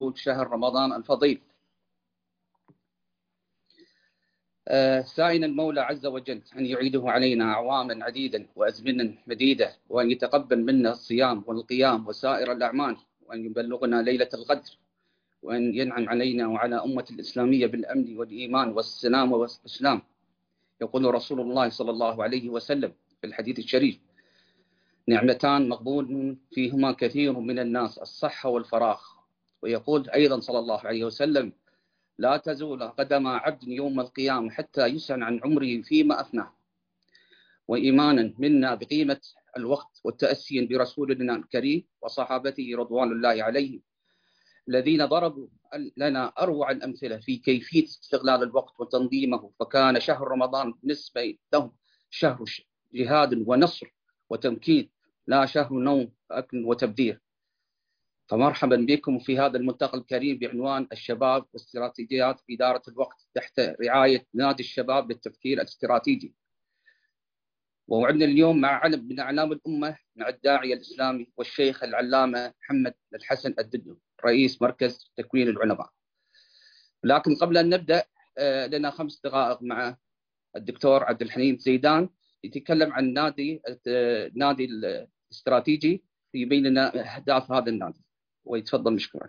دخول شهر رمضان الفضيل، سائلا المولى عز وجل أن يعيده علينا أعواما عديدة وأزمنة مديدة، وأن يتقبل منا الصيام والقيام وسائر الأعمال، وأن يبلغنا ليلة القدر، وأن ينعم علينا وعلى أمة الإسلامية بالأمن والإيمان والسلام والإسلام. يقول رسول الله صلى الله عليه وسلم في الحديث الشريف: نعمتان مغبون فيهما كثير من الناس، الصحة والفراغ. ويقول أيضا صلى الله عليه وسلم: لا تزول قدم عبد يوم القيامة حتى يسأل عن عمره فيما أفناه. وإيمانا منا بقيمة الوقت والتأسيا برسولنا الكريم وصحابته رضوان الله عليهم الذين ضربوا لنا أروع الأمثلة في كيفية استغلال الوقت وتنظيمه، فكان شهر رمضان بالنسبة لهم شهر جهاد ونصر وتمكين، لا شهر نوم أكل وتبذير. فمرحبا بكم في هذا الملتقى الكريم بعنوان الشباب واستراتيجيات إدارة الوقت تحت رعاية نادي الشباب للتفكير الاستراتيجي. ووعدنا اليوم مع علم من أعلام الأمة، مع الداعية الإسلامي والشيخ العلامة محمد الحسن الددو، رئيس مركز تكوين العلماء. لكن قبل أن نبدأ لنا 5 دقائق مع الدكتور عبد الحليم زيدان يتكلم عن نادي الاستراتيجي، يبين لنا أهداف هذا النادي، ويتفضل مشكورا.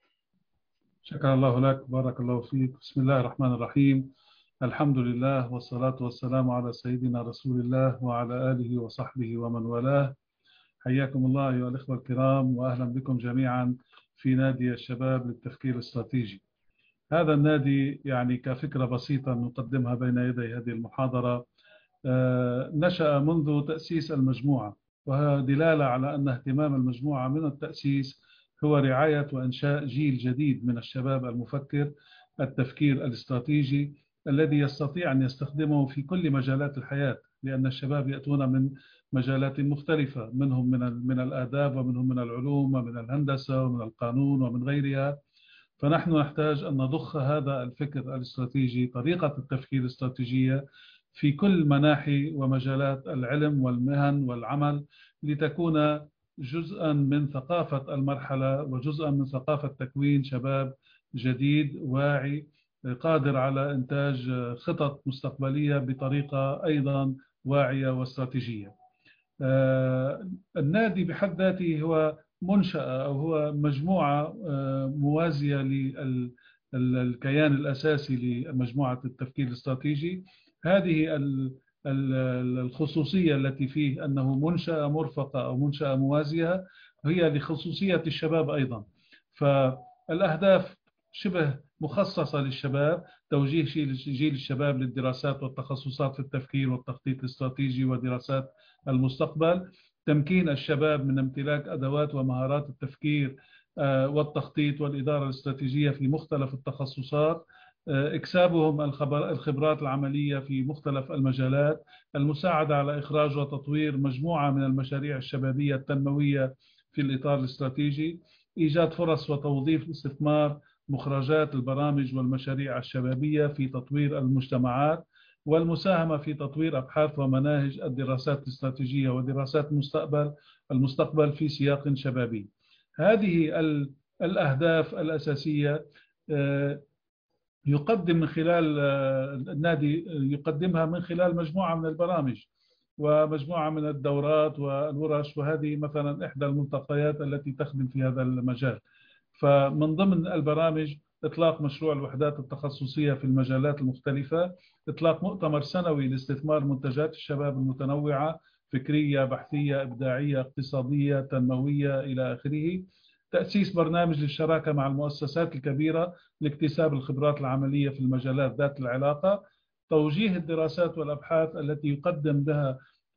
شكرا الله لك، بارك الله فيك. بسم الله الرحمن الرحيم، الحمد لله والصلاة والسلام على سيدنا رسول الله وعلى آله وصحبه ومن والاه. حياكم الله أيها الإخوة الكرام، وأهلا بكم جميعا في نادي الشباب للتفكير الاستراتيجي. هذا النادي يعني كفكرة بسيطة نقدمها بين يدي هذه المحاضرة، نشأ منذ تأسيس المجموعة، وهي دلالة على أن اهتمام المجموعة من التأسيس هو رعاية وإنشاء جيل جديد من الشباب المفكر التفكير الاستراتيجي الذي يستطيع أن يستخدمه في كل مجالات الحياة، لأن الشباب يأتون من مجالات مختلفة، منهم من الآداب، ومنهم من العلوم، ومن الهندسة، ومن القانون، ومن غيرها. فنحن نحتاج أن نضخ هذا الفكر الاستراتيجي، طريقة التفكير الاستراتيجية، في كل مناحي ومجالات العلم والمهن والعمل، لتكون جزءا من ثقافة المرحلة وجزءا من ثقافة تكوين شباب جديد واعي قادر على إنتاج خطط مستقبلية بطريقة أيضا واعية واستراتيجية. النادي بحد ذاته هو منشأة أو هو مجموعة موازية للكيان الأساسي لمجموعة التفكير الاستراتيجي. هذه الخصوصية التي فيه أنه منشأة مرفقة أو منشأة موازية هي لخصوصية الشباب أيضا. فالأهداف شبه مخصصة للشباب: توجيه جيل الشباب للدراسات والتخصصات في التفكير والتخطيط الاستراتيجي ودراسات المستقبل، تمكين الشباب من امتلاك أدوات ومهارات التفكير والتخطيط والإدارة الاستراتيجية في مختلف التخصصات، إكسابهم الخبرات العملية في مختلف المجالات، المساعدة على إخراج وتطوير مجموعة من المشاريع الشبابية التنموية في الإطار الاستراتيجي، إيجاد فرص وتوظيف استثمار مخرجات البرامج والمشاريع الشبابية في تطوير المجتمعات، والمساهمة في تطوير أبحاث ومناهج الدراسات الاستراتيجية ودراسات المستقبل في سياق شبابي. هذه الأهداف الأساسية يقدم من خلال النادي، يقدمها من خلال مجموعة من البرامج ومجموعة من الدورات والورش، وهذه مثلا إحدى الملتقيات التي تخدم في هذا المجال. فمن ضمن البرامج إطلاق مشروع الوحدات التخصصية في المجالات المختلفة، إطلاق مؤتمر سنوي لاستثمار منتجات الشباب المتنوعة، فكرية، بحثية، إبداعية، اقتصادية، تنموية إلى آخره، تأسيس برنامج للشراكة مع المؤسسات الكبيرة لاكتساب الخبرات العملية في المجالات ذات العلاقة، توجيه الدراسات والأبحاث التي يقدم بها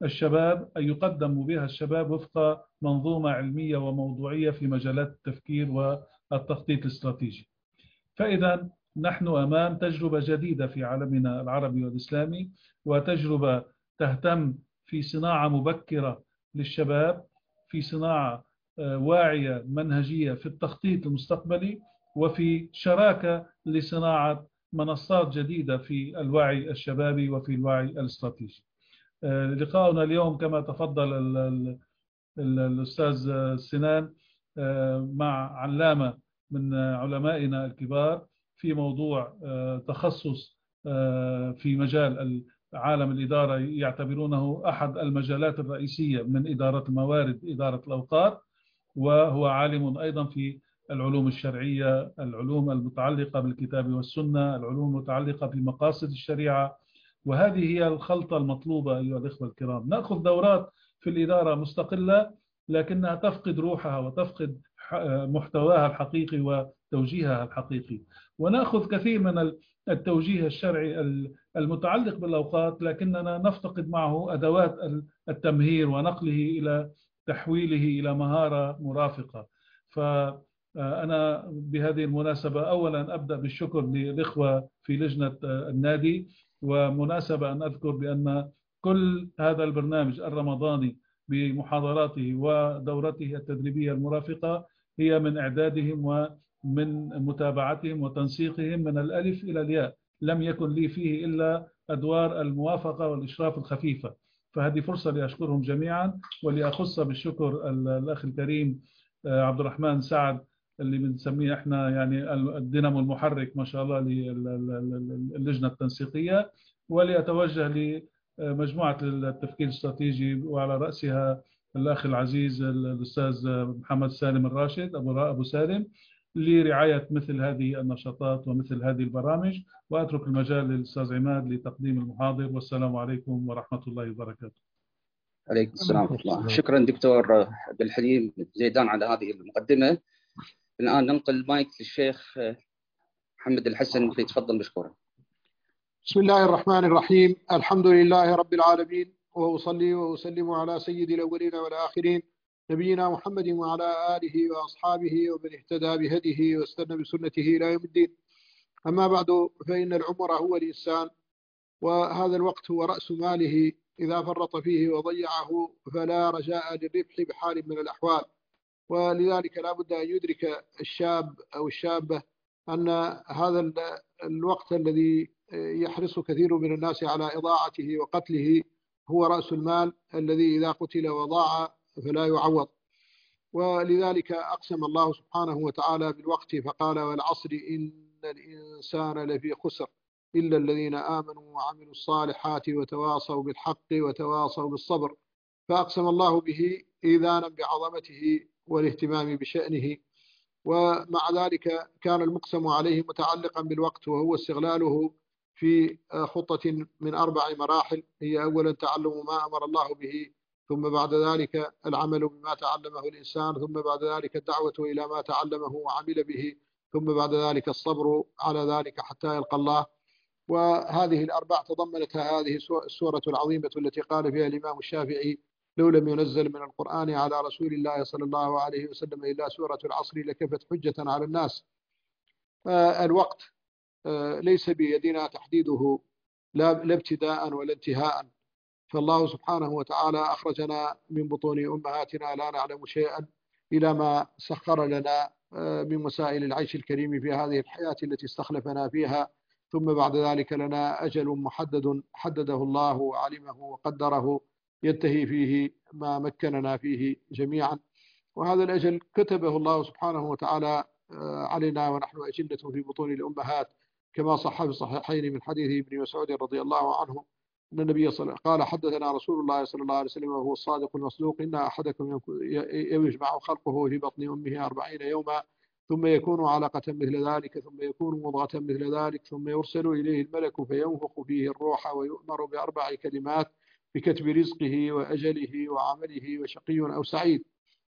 الشباب وفق منظومة علمية وموضوعية في مجالات التفكير والتخطيط الاستراتيجي. فإذا نحن أمام تجربة جديدة في عالمنا العربي والإسلامي، وتجربة تهتم في صناعة مبكرة للشباب، في صناعة واعية منهجية في التخطيط المستقبلي، وفي شراكة لصناعة منصات جديدة في الوعي الشبابي وفي الوعي الاستراتيجي. لقاؤنا اليوم كما تفضل الأستاذ سنان مع علامة من علمائنا الكبار في موضوع تخصص في مجال عالم الإدارة، يعتبرونه أحد المجالات الرئيسية من إدارة الموارد، إدارة الأوقات. وهو عالم أيضا في العلوم الشرعية، العلوم المتعلقة بالكتاب والسنة، العلوم المتعلقة بمقاصد الشريعة. وهذه هي الخلطة المطلوبة أيها الإخوة الكرام. نأخذ دورات في الإدارة مستقلة، لكنها تفقد روحها وتفقد محتواها الحقيقي وتوجيهها الحقيقي. ونأخذ كثير من التوجيه الشرعي المتعلق بالأوقات، لكننا نفتقد معه أدوات التمهير ونقله إلى تحويله إلى مهارة مرافقة. فأنا بهذه المناسبة أولا أبدأ بالشكر للإخوة في لجنة النادي، ومناسبة أن أذكر بأن كل هذا البرنامج الرمضاني بمحاضراته ودورته التدريبية المرافقة هي من إعدادهم ومن متابعتهم وتنسيقهم من الألف إلى الياء. لم يكن لي فيه إلا أدوار الموافقة والإشراف الخفيفة. فهذه فرصة لأشكرهم جميعا، ولأخص بالشكر الأخ الكريم عبد الرحمن سعد، اللي بنسميه احنا يعني الدينامو المحرك ما شاء الله للجنة التنسيقية. ولأتوجه لمجموعة التفكير الاستراتيجي وعلى رأسها الأخ العزيز الأستاذ محمد سالم الراشد أبو سالم لرعاية مثل هذه النشاطات ومثل هذه البرامج. وأترك المجال للأستاذ عماد لتقديم المحاضر. والسلام عليكم ورحمة الله وبركاته. عليكم السلام ورحمة الله. شكرا دكتور عبد الحليم زيدان على هذه المقدمة. الآن ننقل المايك للشيخ محمد الحسن، فيتفضل مشكورا. بسم الله الرحمن الرحيم. الحمد لله رب العالمين، وأصلي وأسلم على سيد الأولين والآخرين نبينا محمد وعلى آله وأصحابه ومن اهتدى بهديه واستنى بسنته إلى يوم الدين. أما بعد، فإن العمر هو الإنسان، وهذا الوقت هو رأس ماله. إذا فرط فيه وضيعه فلا رجاء للربح بحال من الأحوال. ولذلك لا بد أن يدرك الشاب أو الشابة أن هذا الوقت الذي يحرص كثير من الناس على إضاعته وقتله هو رأس المال الذي إذا قتل وضاع فلا يعوض. ولذلك أقسم الله سبحانه وتعالى بالوقت فقال: والعصر إن الإنسان لفي خسر إلا الذين آمنوا وعملوا الصالحات وتواصوا بالحق وتواصوا بالصبر. فأقسم الله به إيذانا بعظمته والاهتمام بشأنه. ومع ذلك كان المقسم عليه متعلقا بالوقت، وهو استغلاله في خطة من 4 مراحل. هي أولا تعلم ما أمر الله به، ثم بعد ذلك العمل بما تعلمه الإنسان، ثم بعد ذلك الدعوة إلى ما تعلمه وعمل به، ثم بعد ذلك الصبر على ذلك حتى يلقى الله. وهذه ال4 تضمنتها هذه السورة العظيمة التي قال فيها الإمام الشافعي: لو لم ينزل من القرآن على رسول الله صلى الله عليه وسلم إلا سورة العصر لكفت حجة على الناس. الوقت ليس بيدنا تحديده لا ابتداء ولا انتهاء. فالله سبحانه وتعالى أخرجنا من بطون أمهاتنا لا نعلم شيئا إلى ما سخر لنا من مسائل العيش الكريم في هذه الحياة التي استخلفنا فيها. ثم بعد ذلك لنا أجل محدد حدده الله وعلمه وقدره ينتهي فيه ما مكننا فيه جميعا. وهذا الأجل كتبه الله سبحانه وتعالى علينا ونحن أجنة في بطون الأمهات، كما صح في الصحيحين من حديث ابن مسعود رضي الله عنه أن النبي قال: حدثنا رسول الله صلى الله عليه وسلم وهو الصادق المصدوق: إن أحدكم يجمع خلقه في بطن أمه 40 يوما، ثم يكون علقة مثل ذلك، ثم يكون مضغة مثل ذلك، ثم يرسل إليه الملك فينفخ فيه الروح، ويؤمر ب4 كلمات: بكتب رزقه وأجله وعمله وشقي أو سعيد.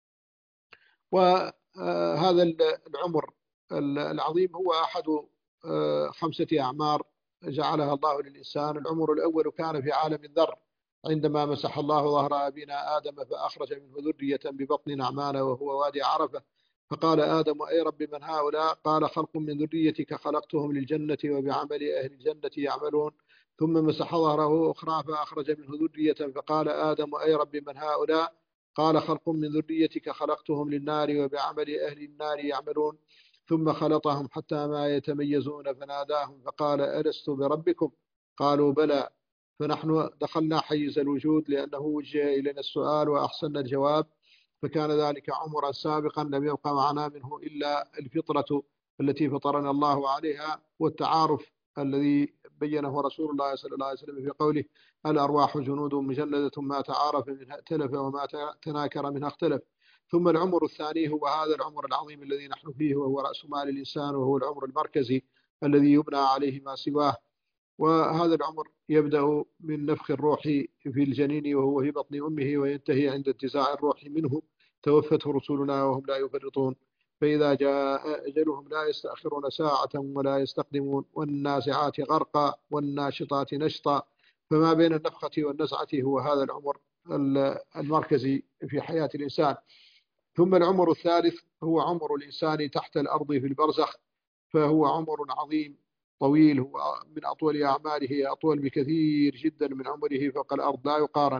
وهذا العمر العظيم هو أحد 5 أعمار جعلها الله للإنسان. العمر الأول كان في عالم الذر، عندما مسح الله ظهر أبينا آدم فأخرج منه ذرية ببطن نعمان وهو وادي عرفة، فقال آدم: أي رب من هؤلاء؟ قال: خلق من ذريتك خلقتهم للجنة وبعمل أهل الجنة يعملون. ثم مسح ظهره أخرى فأخرج منه ذرية، فقال آدم: أي رب من هؤلاء؟ قال: خلق من ذريتك خلقتهم للنار وبعمل أهل النار يعملون. ثم خلطهم حتى ما يتميزون فناداهم فقال: ألست بربكم؟ قالوا: بلى. فنحن دخلنا حيز الوجود لأنه وجه إلينا السؤال وأحسننا الجواب. فكان ذلك عمرا سابقا لم يبق معنا منه إلا الفطرة التي فطرنا الله عليها، والتعارف الذي بينه رسول الله صلى الله عليه وسلم في قوله: الأرواح جنود مجندة ما تعارف منها ائتلف وما تناكر منها اختلف. ثم العمر الثاني هو هذا العمر العظيم الذي نحن فيه، وهو رأس مال الإنسان، وهو العمر المركزي الذي يبنى عليه ما سواه. وهذا العمر يبدأ من نفخ الروح في الجنين وهو في بطن أمه، وينتهي عند انتزاع الروح منه توفته رسلنا وهم لا يفرطون. فإذا جاء أجلهم لا يستأخرون ساعة ولا يستقدمون. والنازعات غرقا والناشطات نشطا. فما بين النفخة والنزعة هو هذا العمر المركزي في حياة الإنسان. ثم العمر الثالث هو عمر الإنسان تحت الأرض في البرزخ، فهو عمر عظيم طويل، هو من أطول أعماله، أطول بكثير جدا من عمره فوق الأرض لا يقارن.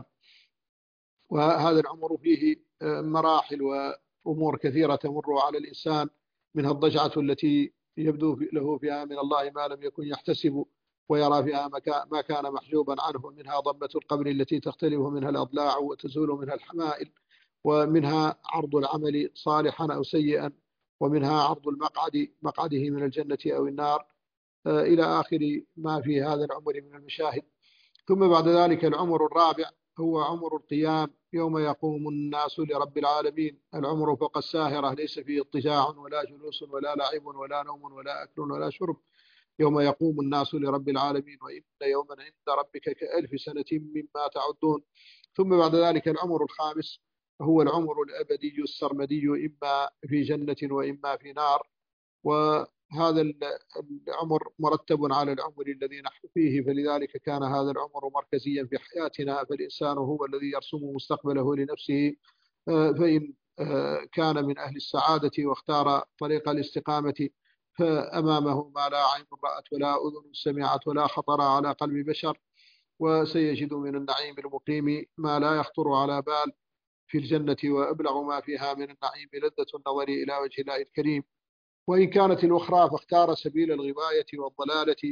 وهذا العمر فيه مراحل وأمور كثيرة تمر على الإنسان، منها الضجعة التي يبدو له فيها من الله ما لم يكن يحتسب ويرى فيها ما كان محجوبا عنه، منها ضمة القبر التي تختلف منها الأضلاع وتزول منها الحمائل، ومنها عرض العمل صالحا أو سيئا، ومنها عرض مقعده من الجنة أو النار، إلى آخر ما في هذا العمر من المشاهد. ثم بعد ذلك العمر الرابع هو عمر القيام، يوم يقوم الناس لرب العالمين. العمر فوق الساهرة، ليس فيه اضطجاع ولا جلوس ولا لعب ولا نوم ولا أكل ولا شرب. يوم يقوم الناس لرب العالمين، وإن يوما عند ربك كألف سنة مما تعدون. ثم بعد ذلك العمر الخامس هو العمر الأبدي السرمدي، إما في جنة وإما في نار. وهذا العمر مرتب على العمر الذي نحن فيه، فلذلك كان هذا العمر مركزيا في حياتنا، فالإنسان هو الذي يرسم مستقبله لنفسه. فإن كان من أهل السعادة واختار طريق الاستقامة، فأمامه ما لا عين رأت ولا أذن سمعت ولا خطر على قلب بشر، وسيجد من النعيم المقيم ما لا يخطر على بال في الجنة، وأبلغ ما فيها من النعيم لذة النظر إلى وجه الله الكريم. وإن كانت الأخرى فاختار سبيل الغواية والضلالة،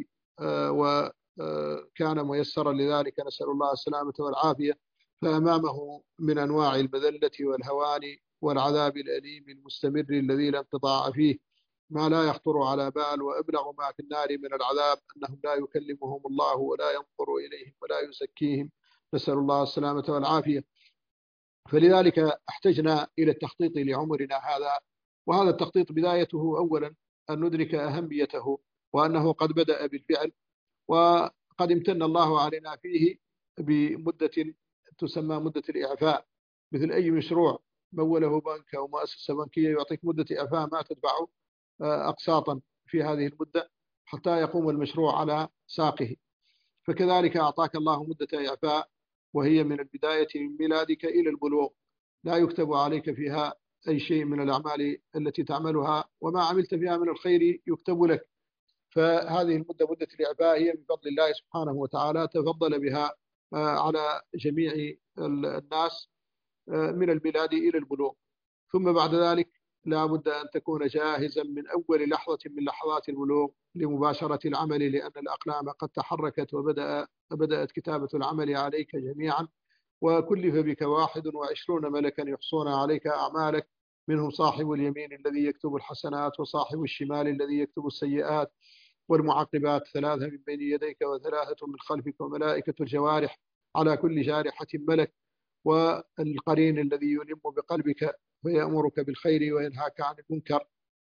وكان ميسرا لذلك، نسأل الله السلامة والعافية. فأمامه من أنواع المذلة والهوان والعذاب الأليم المستمر الذي لا انقطاع فيه ما لا يخطر على بال. وأبلغ ما في النار من العذاب أنهم لا يكلمهم الله ولا ينظر إليهم ولا يزكيهم، نسأل الله السلامة والعافية. فلذلك احتجنا إلى التخطيط لعمرنا هذا. وهذا التخطيط بدايته أولا أن ندرك أهميته، وأنه قد بدأ بالفعل، وقد امتن الله علينا فيه بمدة تسمى مدة الإعفاء. مثل أي مشروع موله بنك أو مؤسسة بنكية يعطيك مدة إعفاء ما تدفع أقساطا في هذه المدة حتى يقوم المشروع على ساقه. فكذلك أعطاك الله مدة إعفاء، وهي من البداية من ميلادك إلى البلوغ، لا يكتب عليك فيها أي شيء من الأعمال التي تعملها، وما عملت فيها من الخير يكتب لك. فهذه المدة مدة الإعفاء هي من فضل الله سبحانه وتعالى، تفضل بها على جميع الناس من الميلاد إلى البلوغ. ثم بعد ذلك لا بد أن تكون جاهزا من أول لحظة من لحظات البلوغ لمباشرة العمل، لأن الأقلام قد تحركت وبدأت كتابة العمل عليك جميعا. وكلف بك 21 ملكا يحصون عليك أعمالك، منهم صاحب اليمين الذي يكتب الحسنات، وصاحب الشمال الذي يكتب السيئات، والمعقبات 3 من بين يديك و3 من خلفك، وملائكة الجوارح على كل جارحة ملك، والقرين الذي يلم بقلبك فيأمرك بالخير وينهاك عن المنكر،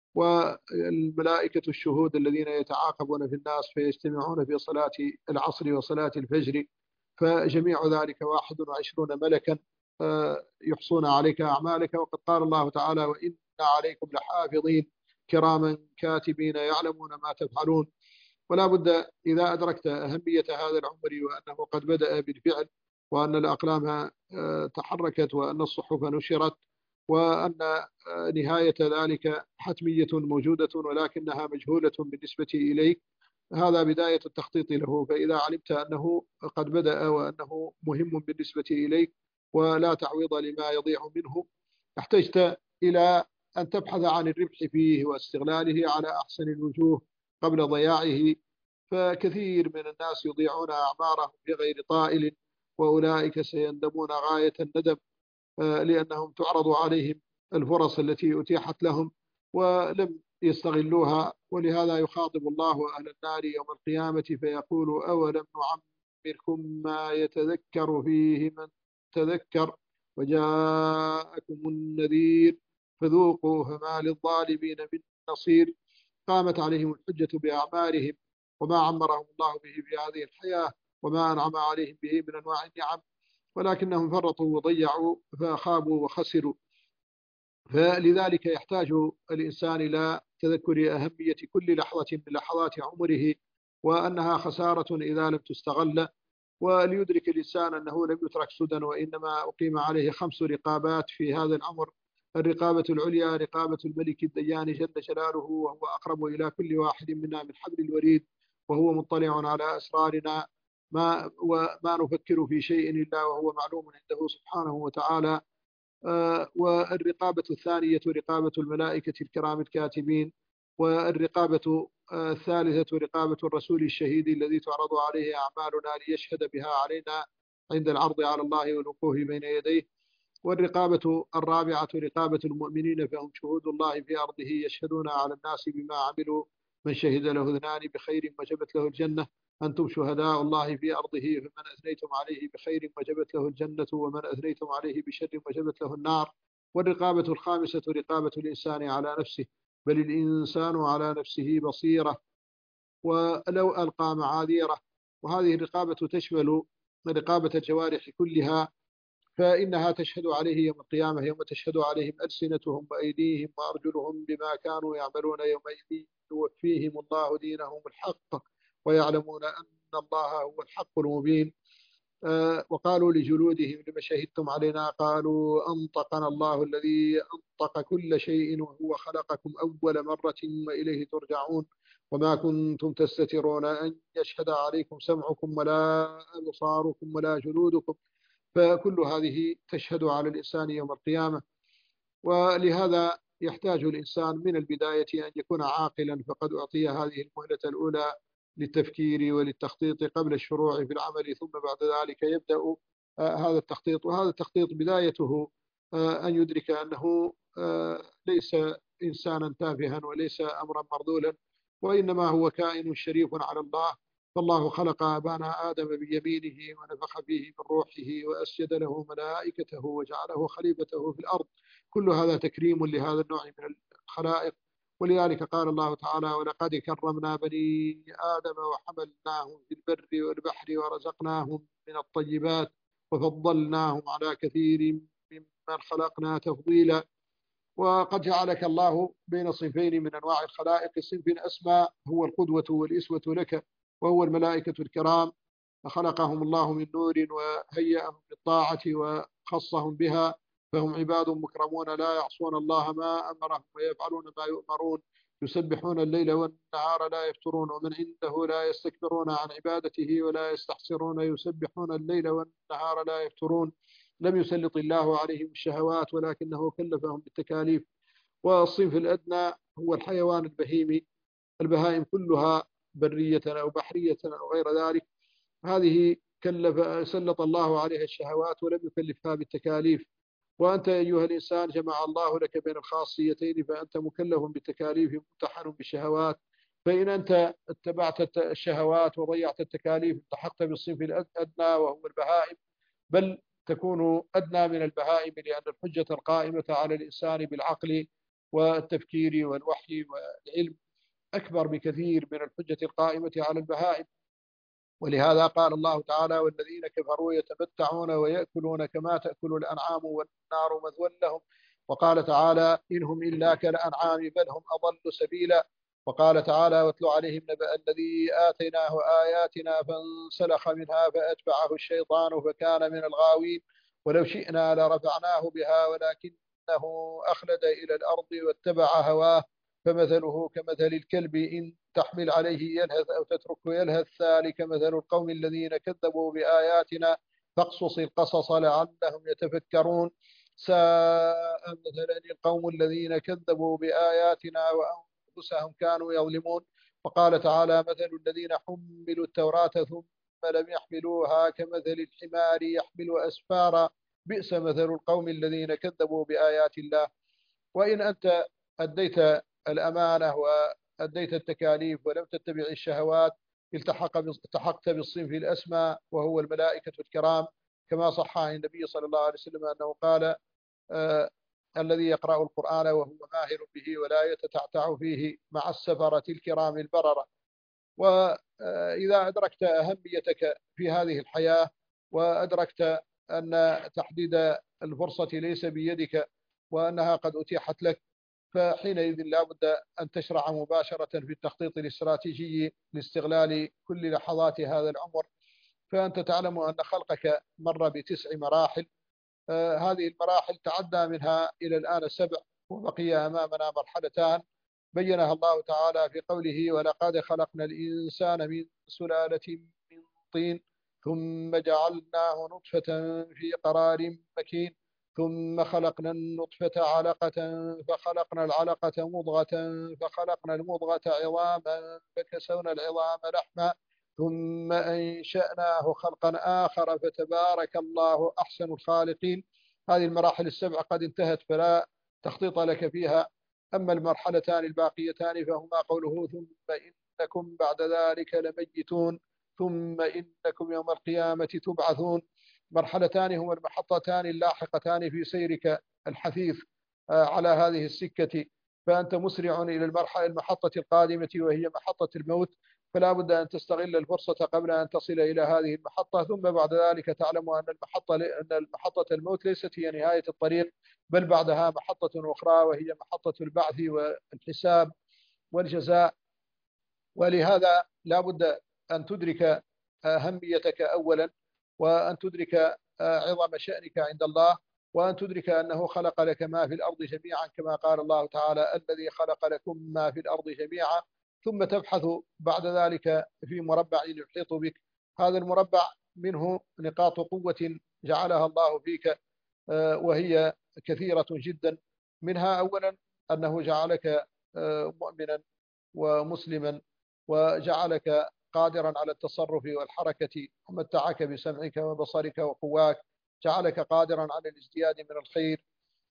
والملائكة الشهود الذين يتعاقبون في الناس فيجتمعون في صلاة العصر وصلاة الفجر. فجميع ذلك 21 ملكا يحصون عليك أعمالك. وقد قال الله تعالى: وإن عليكم لحافظين كراما كاتبين يعلمون ما تفعلون. ولا بد إذا أدركت أهمية هذا العمر، وأنه قد بدأ بالفعل، وأن الأقلام تحركت، وأن الصحف نشرت، وأن نهاية ذلك حتمية موجودة ولكنها مجهولة بالنسبة إليك، هذا بداية التخطيط له. فإذا علمت أنه قد بدأ وأنه مهم بالنسبة إليك ولا تعويض لما يضيع منه، احتجت إلى أن تبحث عن الربح فيه واستغلاله على أحسن الوجوه قبل ضياعه. فكثير من الناس يضيعون أعمارهم بغير طائل، وأولئك سيندمون غاية الندم. لأنهم تعرض عليهم الفرص التي أتيحت لهم ولم يستغلوها. ولهذا يخاطب الله أهل النار يوم القيامة فيقول أولم نعمركم ما يتذكر فيه من تذكر وجاءكم النذير فذوقوا فما للظالمين من نصير. قامت عليهم الحجة بأعمالهم وما عمرهم الله به في هذه الحياة وما أنعم عليهم به من أنواع النعم، ولكنهم فرطوا وضيعوا فخابوا وخسروا. فلذلك يحتاج الإنسان إلى تذكر أهمية كل لحظة من لحظات عمره وأنها خسارة إذا لم تستغل، وليدرك الإنسان أنه لم يترك سدى وإنما أقيم عليه 5 رقابات في هذا الأمر. الرقابة العليا رقابة الملك الديان جل جلاله، وهو أقرب إلى كل واحد منا من حبل الوريد، وهو مطلع على أسرارنا وما نفكر في شيء إلا وهو معلوم عنده سبحانه وتعالى. والرقابة الثانية رقابة الملائكة الكرام الكاتبين. والرقابة الثالثة رقابة الرسول الشهيد الذي تعرض عليه أعمالنا ليشهد بها علينا عند العرض على الله والوقوف بين يديه. والرقابة الرابعة رقابة المؤمنين فهم شهود الله في أرضه يشهدون على الناس بما عملوا، من شهد له اثنان بخير وجبت له الجنة أنتم شهداء الله في أرضه، فمن أثنيتم عليه بخير وجبت له الجنة ومن أثنيتم عليه بشر وجبت له النار. والرقابة الخامسة رقابة الإنسان على نفسه، بل الإنسان على نفسه بصيرة ولو ألقى معاذيره. وهذه الرقابة تشمل رقابة الجوارح كلها، فإنها تشهد عليه يوم القيامة يوم تشهد عليهم ألسنتهم وأيديهم وأرجلهم بما كانوا يعملون، يومئذ يوفيهم الله دينهم الحق ويعلمون أن الله هو الحق المبين. وقالوا لجلودهم لما شهدتم علينا قالوا أنطقنا الله الذي أنطق كل شيء وهو خلقكم أول مرة وإليه ترجعون وما كنتم تستترون أن يشهد عليكم سمعكم ولا أبصاركم ولا جلودكم. فكل هذه تشهد على الإنسان يوم القيامة. ولهذا يحتاج الإنسان من البداية أن يكون عاقلا، فقد أعطي هذه المهلة الأولى للتفكير وللتخطيط قبل الشروع في العمل، ثم بعد ذلك يبدأ هذا التخطيط. وهذا التخطيط بدايته أن يدرك أنه ليس إنسانا تافها وليس أمرا مرذولا، وإنما هو كائن شريف على الله. فالله خلق أبانا آدم بيمينه ونفخ فيه من روحه وأسجد له ملائكته وجعله خليفته في الأرض. كل هذا تكريم لهذا النوع من الخلائق. ولذلك قال الله تعالى ولقد كرمنا بني آدم وحملناهم في البر والبحر ورزقناهم من الطيبات وفضلناهم على كثير ممن خلقنا تفضيلا. وقد جعلك الله بين صنفين من أنواع الخلائق، صنف أسمى هو القدوة والإسوة لك وهو الملائكة الكرام، فخلقهم الله من نور وهيأهم للطاعة وخصهم بها، فهم عباد مكرمون لا يعصون الله ما أمرهم ويفعلون ما يؤمرون، يسبحون الليل والنهار لا يفترون، ومن عنده لا يستكبرون عن عبادته ولا يستحسرون، يسبحون الليل والنهار لا يفترون. لم يسلط الله عليهم الشهوات ولكنه كلفهم بالتكاليف. والصنف الأدنى هو الحيوان البهيمي، البهائم كلها برية أو بحرية أو غير ذلك، هذه سلط الله عليها الشهوات ولم يكلفها بالتكاليف. وأنت أيها الإنسان جمع الله لك بين الخاصيتين، فأنت مكلف بالتكاليف ممتحن بالشهوات. فإن أنت اتبعت الشهوات وضيعت التكاليف التحقت بالصنف الأدنى وهو البهائم، بل تكون أدنى من البهائم، لأن الحجة القائمة على الإنسان بالعقل والتفكير والوحي والعلم أكبر بكثير من الحجة القائمة على البهائم. ولهذا قال الله تعالى والذين كفروا يتمتعون ويأكلون كما تأكل الأنعام والنار مثوى لهم. وقال تعالى إنهم إلا كالأنعام بل هم أضل سبيلا. وقال تعالى واتل عليهم نبأ الذي آتيناه آياتنا فانسلخ منها فأتبعه الشيطان فكان من الغاوين ولو شئنا لرفعناه بها ولكنه أخلد إلى الأرض واتبع هواه فمثله كمثل الكلب إن تحمل عليه يلهث أو تتركه يلهث ذلك مثل القوم الذين كذبوا بآياتنا فاقصص القصص لعلهم يتفكرون ساء مثلا القوم الذين كذبوا بآياتنا وأنفسهم كانوا يظلمون. وقال تعالى مثل الذين حملوا التوراة ثم لم يحملوها كمثل الحمار يحمل أسفارا بئس مثل القوم الذين كذبوا بآيات الله. وإن أنت أديت الأمانة وأديت التكاليف ولم تتبع الشهوات التحقت بالصنف الأسمى وهو الملائكة الكرام، كما صح عن النبي صلى الله عليه وسلم أنه قال: الذي يقرأ القرآن وهو ماهر به ولا يتتعتع فيه مع السفرة الكرام البررة. وإذا أدركت أهميتك في هذه الحياة وأدركت أن تحديد الفرصة ليس بيدك وأنها قد أتيحت لك، فحينئذ لا بد أن تشرع مباشرة في التخطيط الاستراتيجي لاستغلال كل لحظات هذا العمر. فأنت تعلم أن خلقك مر ب9 مراحل، هذه المراحل تعدى منها إلى الآن 7، وبقي أمامنا مرحلتان بينها الله تعالى في قوله: ولقد خلقنا الإنسان من سلالة من طين ثم جعلناه نطفة في قرار مكين ثم خلقنا النطفة علقة فخلقنا العلقة مضغة فخلقنا المضغة عظاما فكسونا العظام لحما ثم أنشأناه خلقا آخر فتبارك الله أحسن الخالقين. هذه المراحل ال7 قد انتهت فلا تخطيط لك فيها. أما المرحلتان الباقيتان فهما قوله: ثم إنكم بعد ذلك لميتون ثم إنكم يوم القيامة تبعثون. مرحلتان هما المحطتان اللاحقتان في سيرك الحثيث على هذه السكة، فأنت مسرع إلى المحطة القادمة وهي محطة الموت، فلا بد أن تستغل الفرصة قبل أن تصل إلى هذه المحطة. ثم بعد ذلك تعلم أن محطة الموت ليست هي نهاية الطريق، بل بعدها محطة أخرى وهي محطة البعث والحساب والجزاء. ولهذا لا بد أن تدرك أهميتك أولا، وأن تدرك عظم شأنك عند الله، وأن تدرك أنه خلق لك ما في الأرض جميعا، كما قال الله تعالى: الذي خلق لكم ما في الأرض جميعا. ثم تبحث بعد ذلك في مربع يحيط بك. هذا المربع منه نقاط قوة جعلها الله فيك، وهي كثيرة جدا. منها أولا أنه جعلك مؤمنا ومسلما، وجعلك قادرا على التصرف والحركة، ومتعك بسمعك وبصرك وقواك، جعلك قادرا على الازدياد من الخير،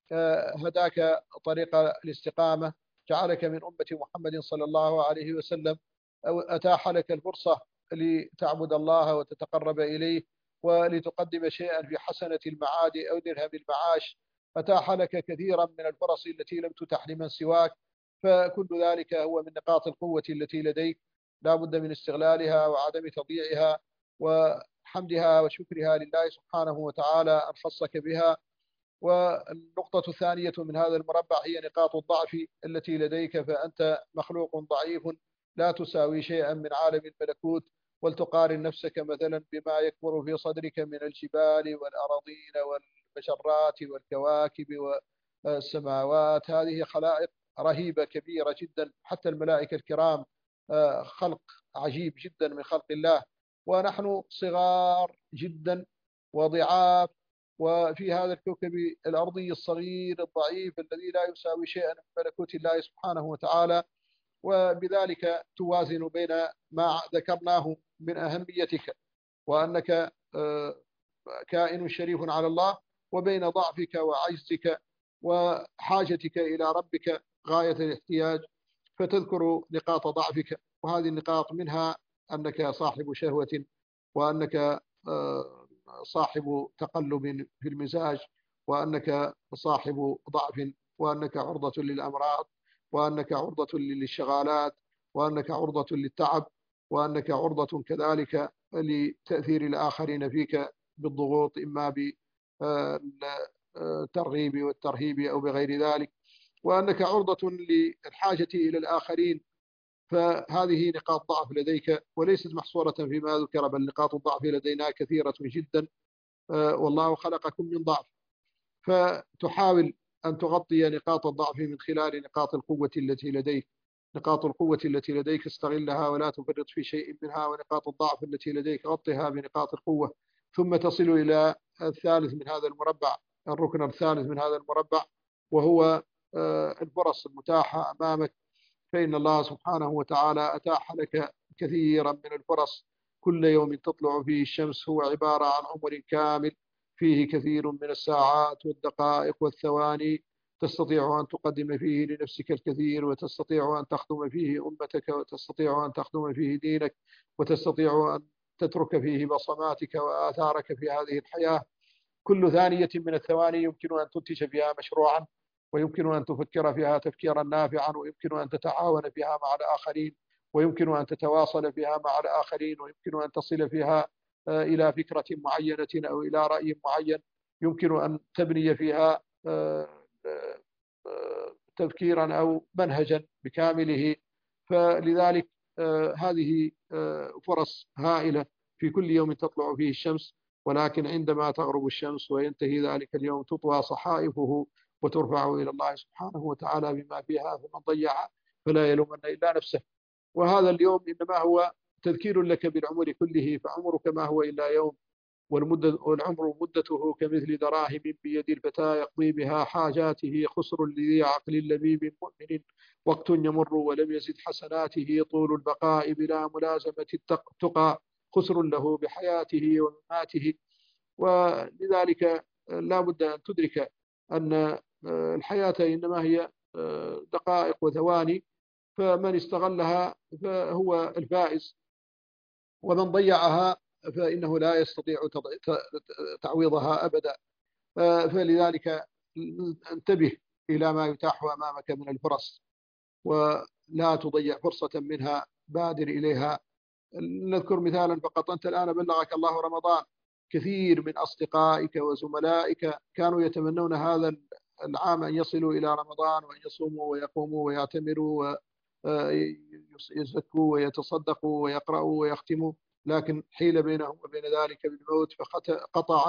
هداك طريق الاستقامة، جعلك من أمة محمد صلى الله عليه وسلم، أتاح لك الفرصة لتعبد الله وتتقرب إليه ولتقدم شيئا في حسنة المعاد أو درهم المعاش، أتاح لك كثيرا من الفرص التي لم تتح لمن سواك. فكل ذلك هو من نقاط القوة التي لديك، لا بد من استغلالها وعدم تضييعها وحمدها وشكرها لله سبحانه وتعالى أن خصك بها. والنقطة الثانية من هذا المربع هي نقاط الضعف التي لديك، فأنت مخلوق ضعيف لا تساوي شيئا من عالم الملكوت. ولتقارن نفسك مثلا بما يكبر في صدرك من الجبال والأراضين والمجرات والكواكب والسماوات. هذه خلائق رهيبة كبيرة جدا، حتى الملائكة الكرام خلق عجيب جدا من خلق الله، ونحن صغار جدا وضعاف، وفي هذا الكوكب الأرضي الصغير الضعيف الذي لا يساوي شيئا من ملكوت الله سبحانه وتعالى. وبذلك توازن بين ما ذكرناه من أهميتك وأنك كائن شريف على الله، وبين ضعفك وعجزك وحاجتك إلى ربك غاية الاحتياج، فتذكر نقاط ضعفك. وهذه النقاط منها أنك صاحب شهوة، وأنك صاحب تقلب في المزاج، وأنك صاحب ضعف، وأنك عرضة للأمراض، وأنك عرضة للشغالات، وأنك عرضة للتعب، وأنك عرضة كذلك لتأثير الآخرين فيك بالضغوط، إما بالترغيب والترهيب أو بغير ذلك، وأنك عرضة للحاجة إلى الآخرين. فهذه نقاط ضعف لديك وليست محصورة فيما ذكر، بل نقاط الضعف لدينا كثيرة جدا، والله خلقكم من ضعف، فتحاول أن تغطي نقاط الضعف من خلال نقاط القوة التي لديك. نقاط القوة التي لديك استغلها ولا تفرط في شيء منها، ونقاط الضعف التي لديك غطها بنقاط القوة. ثم تصل إلى الثالث من هذا المربع، الركن الثالث من هذا المربع، وهو الفرص المتاحة أمامك. فإن الله سبحانه وتعالى أتاح لك كثيرا من الفرص. كل يوم تطلع فيه الشمس هو عبارة عن عمر كامل فيه كثير من الساعات والدقائق والثواني تستطيع أن تقدم فيه لنفسك الكثير، وتستطيع أن تخدم فيه أمتك، وتستطيع أن تخدم فيه دينك، وتستطيع أن تترك فيه بصماتك وآثارك في هذه الحياة. كل ثانية من الثواني يمكن أن تنتج فيها مشروعا، ويمكن أن تفكر فيها تفكيرا نافعا، ويمكن أن تتعاون فيها مع الآخرين، ويمكن أن تتواصل فيها مع الآخرين، ويمكن أن تصل فيها إلى فكرة معينة أو إلى رأي معين، يمكن أن تبني فيها تفكيرا أو منهجا بكامله. فلذلك هذه فرص هائلة في كل يوم تطلع فيه الشمس، ولكن عندما تغرب الشمس وينتهي ذلك اليوم تطوى صحائفه وترفع إلى الله سبحانه وتعالى بما فيها، فمن ضيع فلا يلومن إلا نفسه. وهذا اليوم إنما هو تذكير لك بالعمر كله، فعمرك ما هو إلا يوم، والعمر مدته كمثل دراهم بيد الفتى يقضي بها حاجاته، خسر لذي عقل لبيب مؤمن وقت يمر ولم يزد حسناته، طول البقاء بلا ملازمة التقى، خسر له بحياته ومماته. ولذلك لا بد أن تدرك أن الحياة إنما هي دقائق وثواني، فمن استغلها فهو الفائز، ومن ضيعها فإنه لا يستطيع تعويضها أبدا. فلذلك انتبه إلى ما يتاح أمامك من الفرص، ولا تضيع فرصة منها، بادر إليها. نذكر مثالا فقط. أنت الآن بلغك الله رمضان، كثير من أصدقائك وزملائك كانوا يتمنون هذا العام أن يصلوا إلى رمضان، وأن يصوموا ويقوموا ويعتمروا ويزكوا ويتصدقوا ويقرأوا ويختموا، لكن حيل بينهم وبين ذلك بالموت، فقطع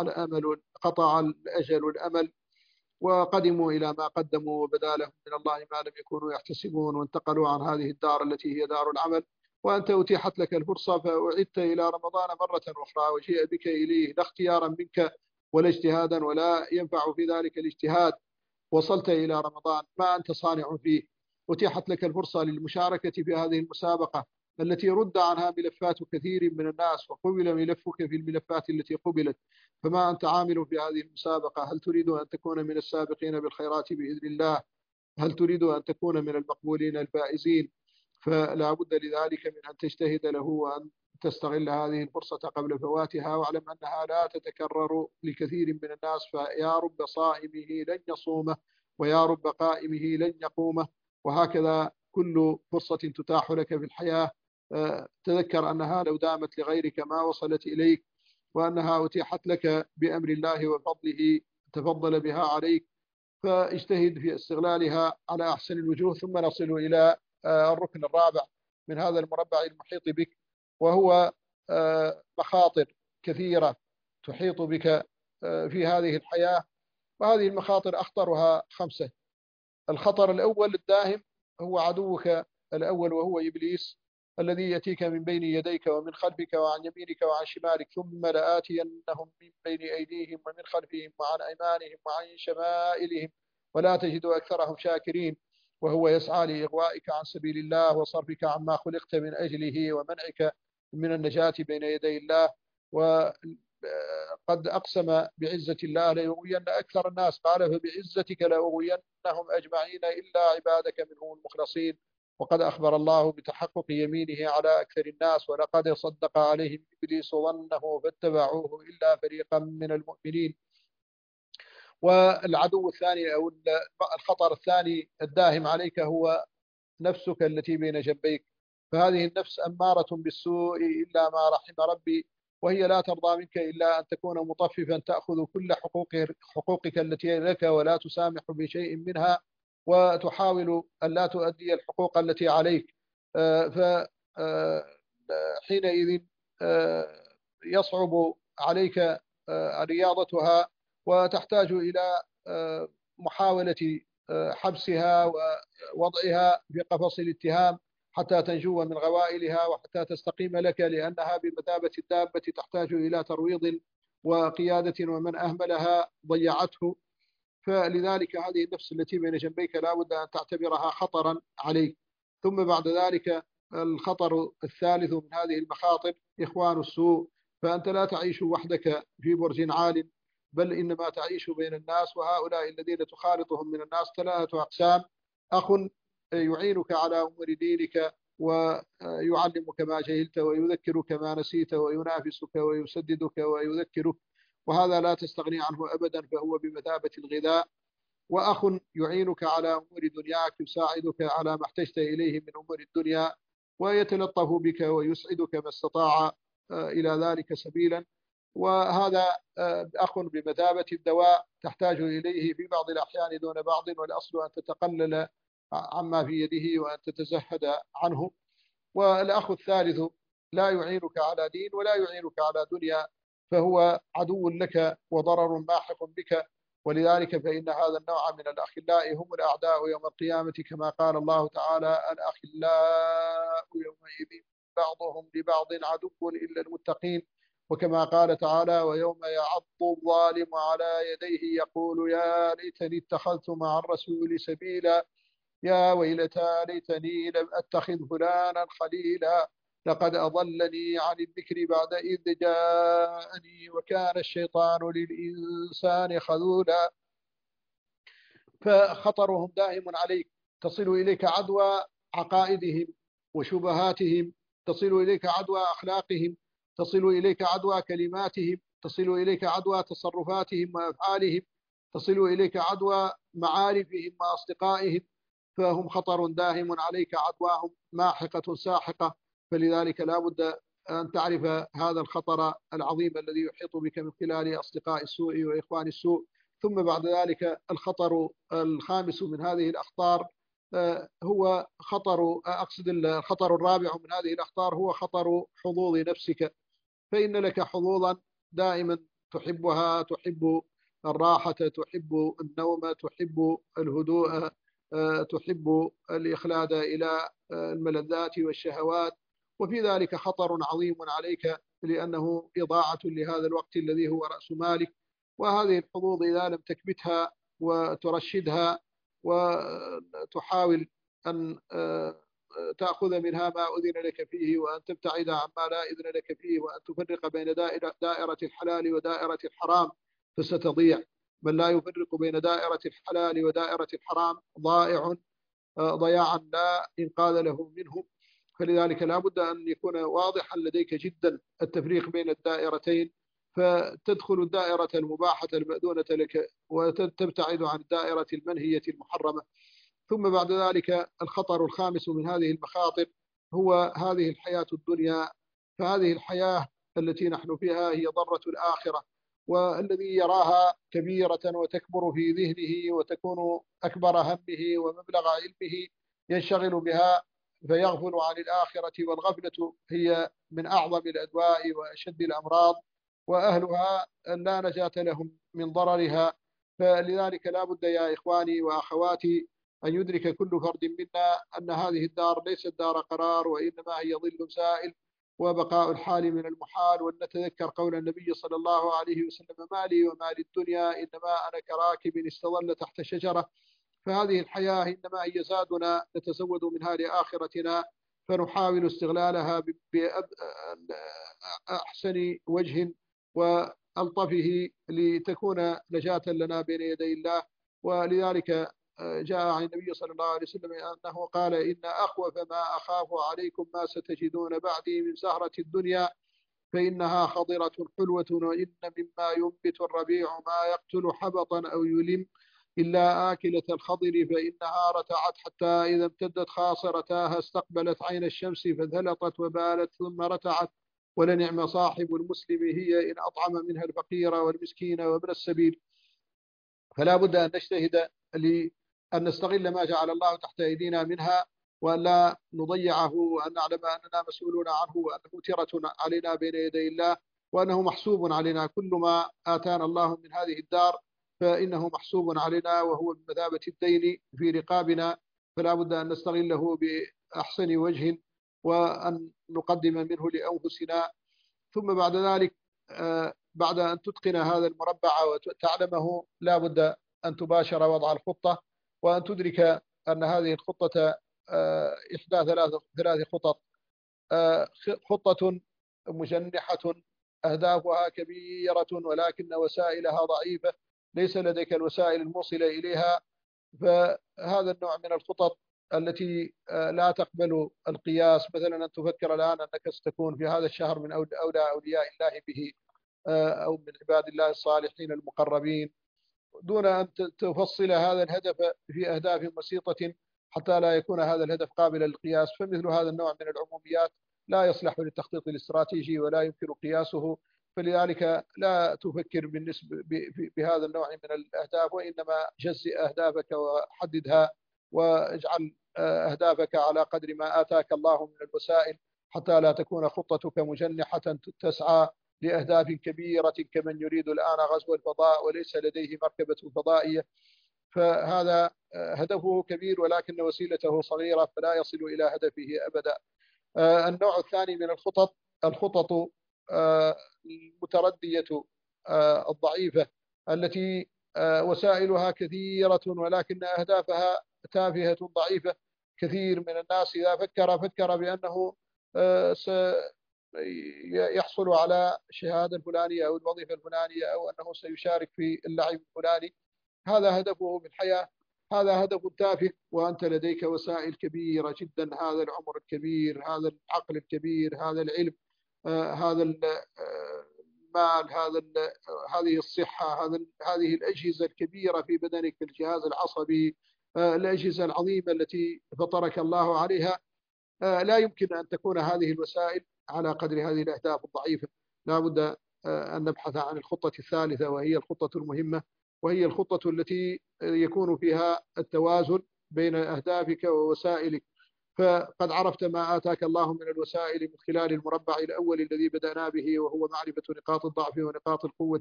الأجل الأمل، وقدموا إلى ما قدموا، وبدا لهم من الله ما لم يكونوا يحتسبون، وانتقلوا عن هذه الدار التي هي دار العمل. وأنت أتيحت لك الفرصة فأعدت إلى رمضان مرة أخرى، وجيء بك إليه لا اختيارا منك ولا اجتهادا، ولا ينفع في ذلك الاجتهاد. وصلت إلى رمضان ما أنت صانع فيه، أتيحت لك الفرصة للمشاركة في هذه المسابقة التي رد عنها ملفات كثير من الناس، وقبل ملفك في الملفات التي قبلت، فما أنت عامل في هذه المسابقة؟ هل تريد أن تكون من السابقين بالخيرات بإذن الله؟ هل تريد أن تكون من المقبولين الفائزين؟ فلا بد لذلك من أن تجتهد له، وأن تستغل هذه الفرصة قبل فواتها، واعلم أنها لا تتكرر لكثير من الناس، فيا رب صائمه لن يصومه، ويا رب قائمه لن يقومه. وهكذا كل فرصة تتاح لك في الحياة تذكر أنها لو دامت لغيرك ما وصلت إليك، وأنها أتيحت لك بأمر الله وفضله تفضل بها عليك، فاجتهد في استغلالها على أحسن الوجوه. ثم نصل إلى الركن الرابع من هذا المربع المحيط بك، وهو مخاطر كثيرة تحيط بك في هذه الحياة، وهذه المخاطر أخطرها 5. الخطر الأول الداهم هو عدوك الأول، وهو إبليس، الذي يأتيك من بين يديك ومن خلفك وعن يمينك وعن شمالك، ثم لآتينهم من بين أيديهم ومن خلفهم وعن أيمانهم وعن شمائلهم ولا تجد أكثرهم شاكرين. وهو يسعى لإغوائك عن سبيل الله وصرفك عما خلقت من أجله، ومنعك من النجاة بين يدي الله. وقد أقسم بعزة الله ليغوين أكثر الناس، قال فبعزتك لأغوينهم أجمعين إلا عبادك منهم المخلصين. وقد أخبر الله بتحقق يمينه على أكثر الناس، ولقد صدق عليهم إبليس ظنه فاتبعوه إلا فريقا من المؤمنين. والعدو الثاني أو الخطر الثاني الداهم عليك هو نفسك التي بين جنبيك، فهذه النفس أمارة بالسوء إلا ما رحم ربي، وهي لا ترضى منك إلا أن تكون مطففا، تأخذ كل حقوقك التي لك ولا تسامح بشيء منها، وتحاول أن لا تؤدي الحقوق التي عليك. فحينئذ يصعب عليك رياضتها، وتحتاج إلى محاولة حبسها ووضعها في قفص الاتهام حتى تنجو من غوائلها وحتى تستقيم لك، لأنها بمثابة الدابة تحتاج إلى ترويض وقيادة، ومن أهملها ضيعته. فلذلك هذه النفس التي بين جنبيك لا بد أن تعتبرها خطرا عليك. ثم بعد ذلك الخطر الثالث من هذه المخاطر إخوان السوء، فأنت لا تعيش وحدك في برج عال، بل إنما تعيش بين الناس. وهؤلاء الذين تخالطهم من الناس ثلاثة أقسام: أخ يعينك على أمور دينك ويعلمك ما جهلت ويذكرك ما نسيت وينافسك ويسددك ويذكرك، وهذا لا تستغني عنه أبدا، فهو بمثابة الغذاء. وأخ يعينك على أمور دنياك، يساعدك على ما احتجت إليه من أمور الدنيا ويتلطف بك ويسعدك ما استطاع إلى ذلك سبيلا، وهذا أخ بمثابة الدواء تحتاج إليه في بعض الأحيان دون بعض، والأصل أن تتقلل عما في يده وأن تتزهد عنه. والأخ الثالث لا يعينك على دين ولا يعينك على دنيا، فهو عدو لك وضرر ماحق بك، ولذلك فإن هذا النوع من الأخلاء هم الأعداء يوم القيامة، كما قال الله تعالى: الأخلاء يومئذ بعضهم لبعض عدو إلا المتقين. وكما قال تعالى: ويوم يعض الظالم على يديه يقول يا ليتني اتخذت مع الرسول سبيلا، يا ويلتى ليتني لم أتخذ فلانا خليلا، لقد أضلني عن الذكر بعد إذ جاءني وكان الشيطان للإنسان خذولا. فخطرهم دائم عليك، تصل إليك عدوى عقائدهم وشبهاتهم، تصل إليك عدوى أخلاقهم، تصل إليك عدوى كلماتهم، تصل إليك عدوى تصرفاتهم وأفعالهم، تصل إليك عدوى معارفهم وأصدقائهم، فهم خطر داهم عليك، عدواهم ماحقة ساحقة. فلذلك لا بد أن تعرف هذا الخطر العظيم الذي يحيط بك من خلال أصدقاء السوء وإخوان السوء. ثم بعد ذلك الخطر الخامس من هذه الأخطار هو الخطر الرابع من هذه الأخطار هو خطر حظوظ نفسك. فإن لك حظوظا دائما تحبها، تحب الراحة، تحب النوم، تحب الهدوء، تحب الإخلاد إلى الملذات والشهوات، وفي ذلك خطر عظيم عليك، لأنه إضاعة لهذا الوقت الذي هو رأس مالك. وهذه الحظوظ إذا لم تكبتها وترشدها وتحاول أن تأخذ منها ما أذن لك فيه، وأن تبتعد عما لا إذن لك فيه، وأن تفرق بين دائرة الحلال ودائرة الحرام، فستضيع. من لا يفرق بين دائرة الحلال ودائرة الحرام ضائع ضياعا لا إنقاذ له منه. فلذلك لا بد أن يكون واضحا لديك جدا التفريق بين الدائرتين، فتدخل الدائرة المباحة المأذونة لك وتبتعد عن الدائرة المنهية المحرمة. ثم بعد ذلك الخطر الخامس من هذه المخاطر هو هذه الحياة الدنيا. فهذه الحياة التي نحن فيها هي ضرة الآخرة، والذي يراها كبيرة وتكبر في ذهنه وتكون أكبر همه ومبلغ علمه ينشغل بها فيغفل عن الآخرة، والغفلة هي من أعظم الأدواء وأشد الأمراض، وأهلها لا نجاة لهم من ضررها. فلذلك لا بد يا إخواني وأخواتي أن يدرك كل فرد منا أن هذه الدار ليست دار قرار، وإنما هي ظل سائل وبقاء الحال من المحال. ونتذكر قول النبي صلى الله عليه وسلم: ما لي وما للدنيا إنما أنا كراكب استظل تحت شجرة. فهذه الحياة إنما هي زادنا نتزود منها لآخرتنا، فنحاول استغلالها بأحسن وجه وألطفه لتكون نجاة لنا بين يدي الله. ولذلك جاء عن النبي صلى الله عليه وسلم أنه قال: إن أخوف ما أخاف عليكم ما ستجدون بعدي من سهرة الدنيا، فإنها خضرة حلوة، وإن مما ينبت الربيع ما يقتل حبطا أو يلم إلا آكلة الخضر، فإنها رتعت حتى إذا امتدت خاصرتاها استقبلت عين الشمس فانثلطت وبالت ثم رتعت، ولنعم صاحب المسلم هي إن أطعم منها الفقير والمسكين وابن السبيل. فلا بد أن نجتهد لأن نستغل ما جعل الله تحت أيدينا منها، وأن لا نضيعه، وأن نعلم أننا مسؤولون عنه، وأنه ترة علينا بين يدي الله، وأنه محسوب علينا. كل ما آتانا الله من هذه الدار فإنه محسوب علينا، وهو بمثابة الدين في رقابنا، فلا بد أن نستغله بأحسن وجه وأن نقدم منه لأنفسنا. ثم بعد ذلك بعد أن تتقن هذا المربع وتعلمه لا بد أن تباشر وضع الخطة، وأن تدرك أن هذه الخطة إحدى ثلاث خطط: خطة مجنحة أهدافها كبيرة ولكن وسائلها ضعيفة، ليس لديك الوسائل الموصلة إليها. فهذا النوع من الخطط التي لا تقبل القياس، مثلا أن تفكر الآن أنك ستكون في هذا الشهر من أولى أولياء الله به أو من عباد الله الصالحين المقربين، دون أن تفصل هذا الهدف في أهداف بسيطة حتى لا يكون هذا الهدف قابل للقياس. فمثل هذا النوع من العموميات لا يصلح للتخطيط الاستراتيجي ولا يمكن قياسه، فلذلك لا تفكر بالنسبة بهذا النوع من الأهداف، وإنما جزئ أهدافك وحددها واجعل أهدافك على قدر ما آتاك الله من الوسائل، حتى لا تكون خطتك مجنحة تسعى لأهداف كبيرة كمن يريد الآن غزو الفضاء وليس لديه مركبة فضائية. فهذا هدفه كبير ولكن وسيلته صغيرة، فلا يصل إلى هدفه أبدا. النوع الثاني من الخطط المتردية الضعيفة التي وسائلها كثيرة ولكن أهدافها تافهة ضعيفة. كثير من الناس إذا فكر بأنه يحصل على الشهادة الفلانية أو الوظيفة الفلانية أو أنه سيشارك في اللعب الفلاني، هذا هدفه في الحياة، هذا هدف تافه، وأنت لديك وسائل كبيرة جدا، هذا العمر الكبير، هذا العقل الكبير، هذا العلم، هذا المال، هذه الصحة، هذه الأجهزة الكبيرة في بدنك، الجهاز العصبي، الأجهزة العظيمة التي فطرك الله عليها. لا يمكن أن تكون هذه الوسائل على قدر هذه الأهداف الضعيفة. لا بد أن نبحث عن الخطة الثالثة، وهي الخطة المهمة، وهي الخطة التي يكون فيها التوازن بين أهدافك ووسائلك. فقد عرفت ما آتاك الله من الوسائل من خلال المربع الأول الذي بدأنا به، وهو معرفة نقاط الضعف ونقاط القوة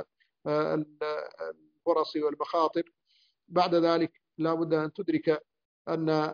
والفرص والمخاطر. بعد ذلك لا بد أن تدرك أن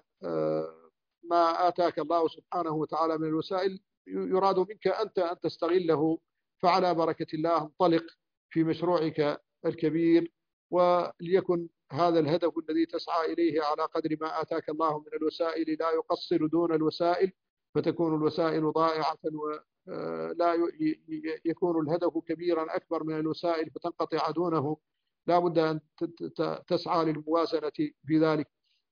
ما آتاك الله سبحانه وتعالى من الوسائل يراد منك أنت أن تستغله، فعلى بركة الله انطلق في مشروعك الكبير، وليكن هذا الهدف الذي تسعى إليه على قدر ما آتاك الله من الوسائل، لا يقصر دون الوسائل فتكون الوسائل ضائعة، ولا يكون الهدف كبيرا أكبر من الوسائل فتنقطع دونه. لا بد أن تسعى للموازنة في ذلك.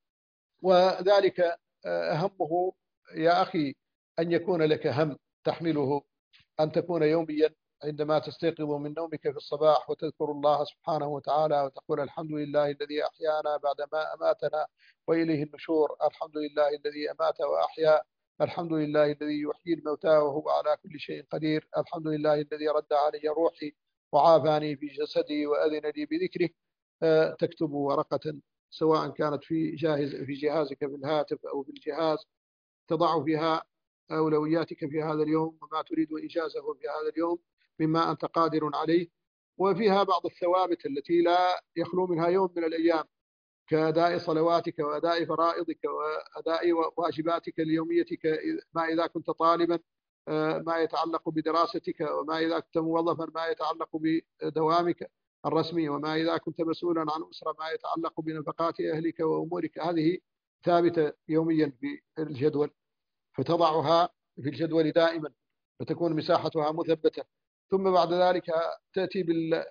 وذلك أهمه يا أخي أن يكون لك هم تحمله، أن تكون يوميا عندما تستيقظ من نومك في الصباح وتذكر الله سبحانه وتعالى وتقول الحمد لله الذي أحيانا بعدما أماتنا وإليه النشور، الحمد لله الذي أمات وأحيا، الحمد لله الذي يحيي الموتى وهو على كل شيء قدير، الحمد لله الذي رد علي روحي وعافاني في جسدي وأذن لي بذكره. تكتب ورقة سواء كانت في جهازك في الهاتف أو في الجهاز، تضع فيها أولوياتك في هذا اليوم وما تريد إنجازه في هذا اليوم مما أنت قادر عليه، وفيها بعض الثوابت التي لا يخلو منها يوم من الأيام، كأداء صلواتك وأداء فرائضك وأداء واجباتك اليومية، ما إذا كنت طالبا ما يتعلق بدراستك، وما إذا كنت موظفا ما يتعلق بدوامك الرسمي، وما إذا كنت مسؤولا عن أسرة ما يتعلق بنفقات أهلك وأمورك. هذه ثابتة يوميا في الجدول، فتضعها في الجدول دائما فتكون مساحتها مثبتة. ثم بعد ذلك تأتي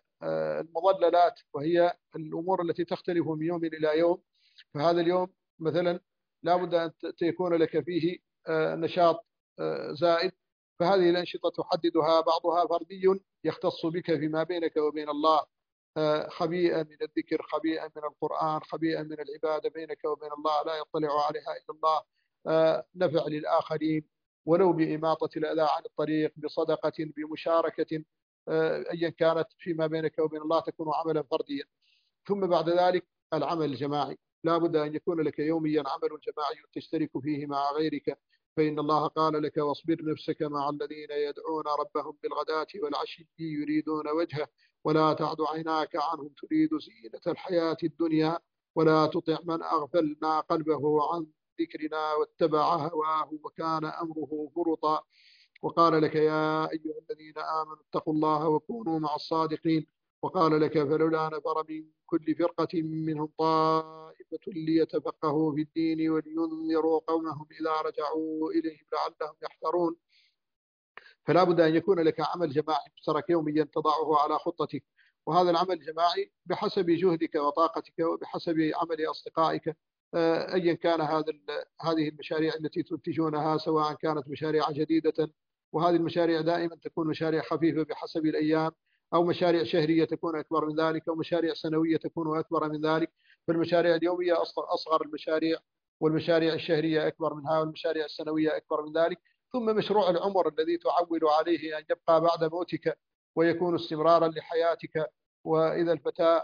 بالمضللات، وهي الأمور التي تختلف من يوم إلى يوم. فهذا اليوم مثلا لا بد أن يكون لك فيه نشاط زائد، فهذه الأنشطة تحددها، بعضها فردي يختص بك فيما بينك وبين الله، خبيئة من الذكر، خبيئة من القرآن، خبيئة من العبادة بينك وبين الله لا يطلع عليها إلا الله، نفع للآخرين ولو بإماطة الأذى عن الطريق، بصدقة، بمشاركة، أيا كانت فيما بينك وبين الله، تكون عملا فرديا. ثم بعد ذلك العمل الجماعي، لا بد أن يكون لك يوميا عمل جماعي تشترك فيه مع غيرك، فإن الله قال لك واصبر نفسك مع الذين يدعون ربهم بالغداة والعشي يريدون وجهه ولا تعد عيناك عنهم تريد زينة الحياة الدنيا ولا تطع من أغفلنا قلبه عن ذكرنا واتبع هواه وكان أمره فرطا. وقال لك يا أيها الذين آمنوا اتقوا الله وكونوا مع الصادقين. وقال لك فلولا نفر من كل فرقة منهم طائفة ليتفقهوا في الدين ولينذروا قومهم إذا رجعوا إليهم لعلهم يحذرون. فلا بد أن يكون لك عمل جماعي مشترك يوميا تضعه على خطتك، وهذا العمل الجماعي بحسب جهدك وطاقتك وبحسب عمل أصدقائك، أيا كان هذه المشاريع التي تنتجونها، سواء كانت مشاريع جديدة، وهذه المشاريع دائما تكون مشاريع خفيفة بحسب الأيام، أو مشاريع شهرية تكون أكبر من ذلك، أو مشاريع سنوية تكون أكبر من ذلك. فالمشاريع اليومية أصغر المشاريع، والمشاريع الشهرية أكبر منها، والمشاريع السنوية أكبر من ذلك. ثم مشروع العمر الذي تعول عليه أن يبقى بعد موتك ويكون استمرارا لحياتك. وإذا الفتى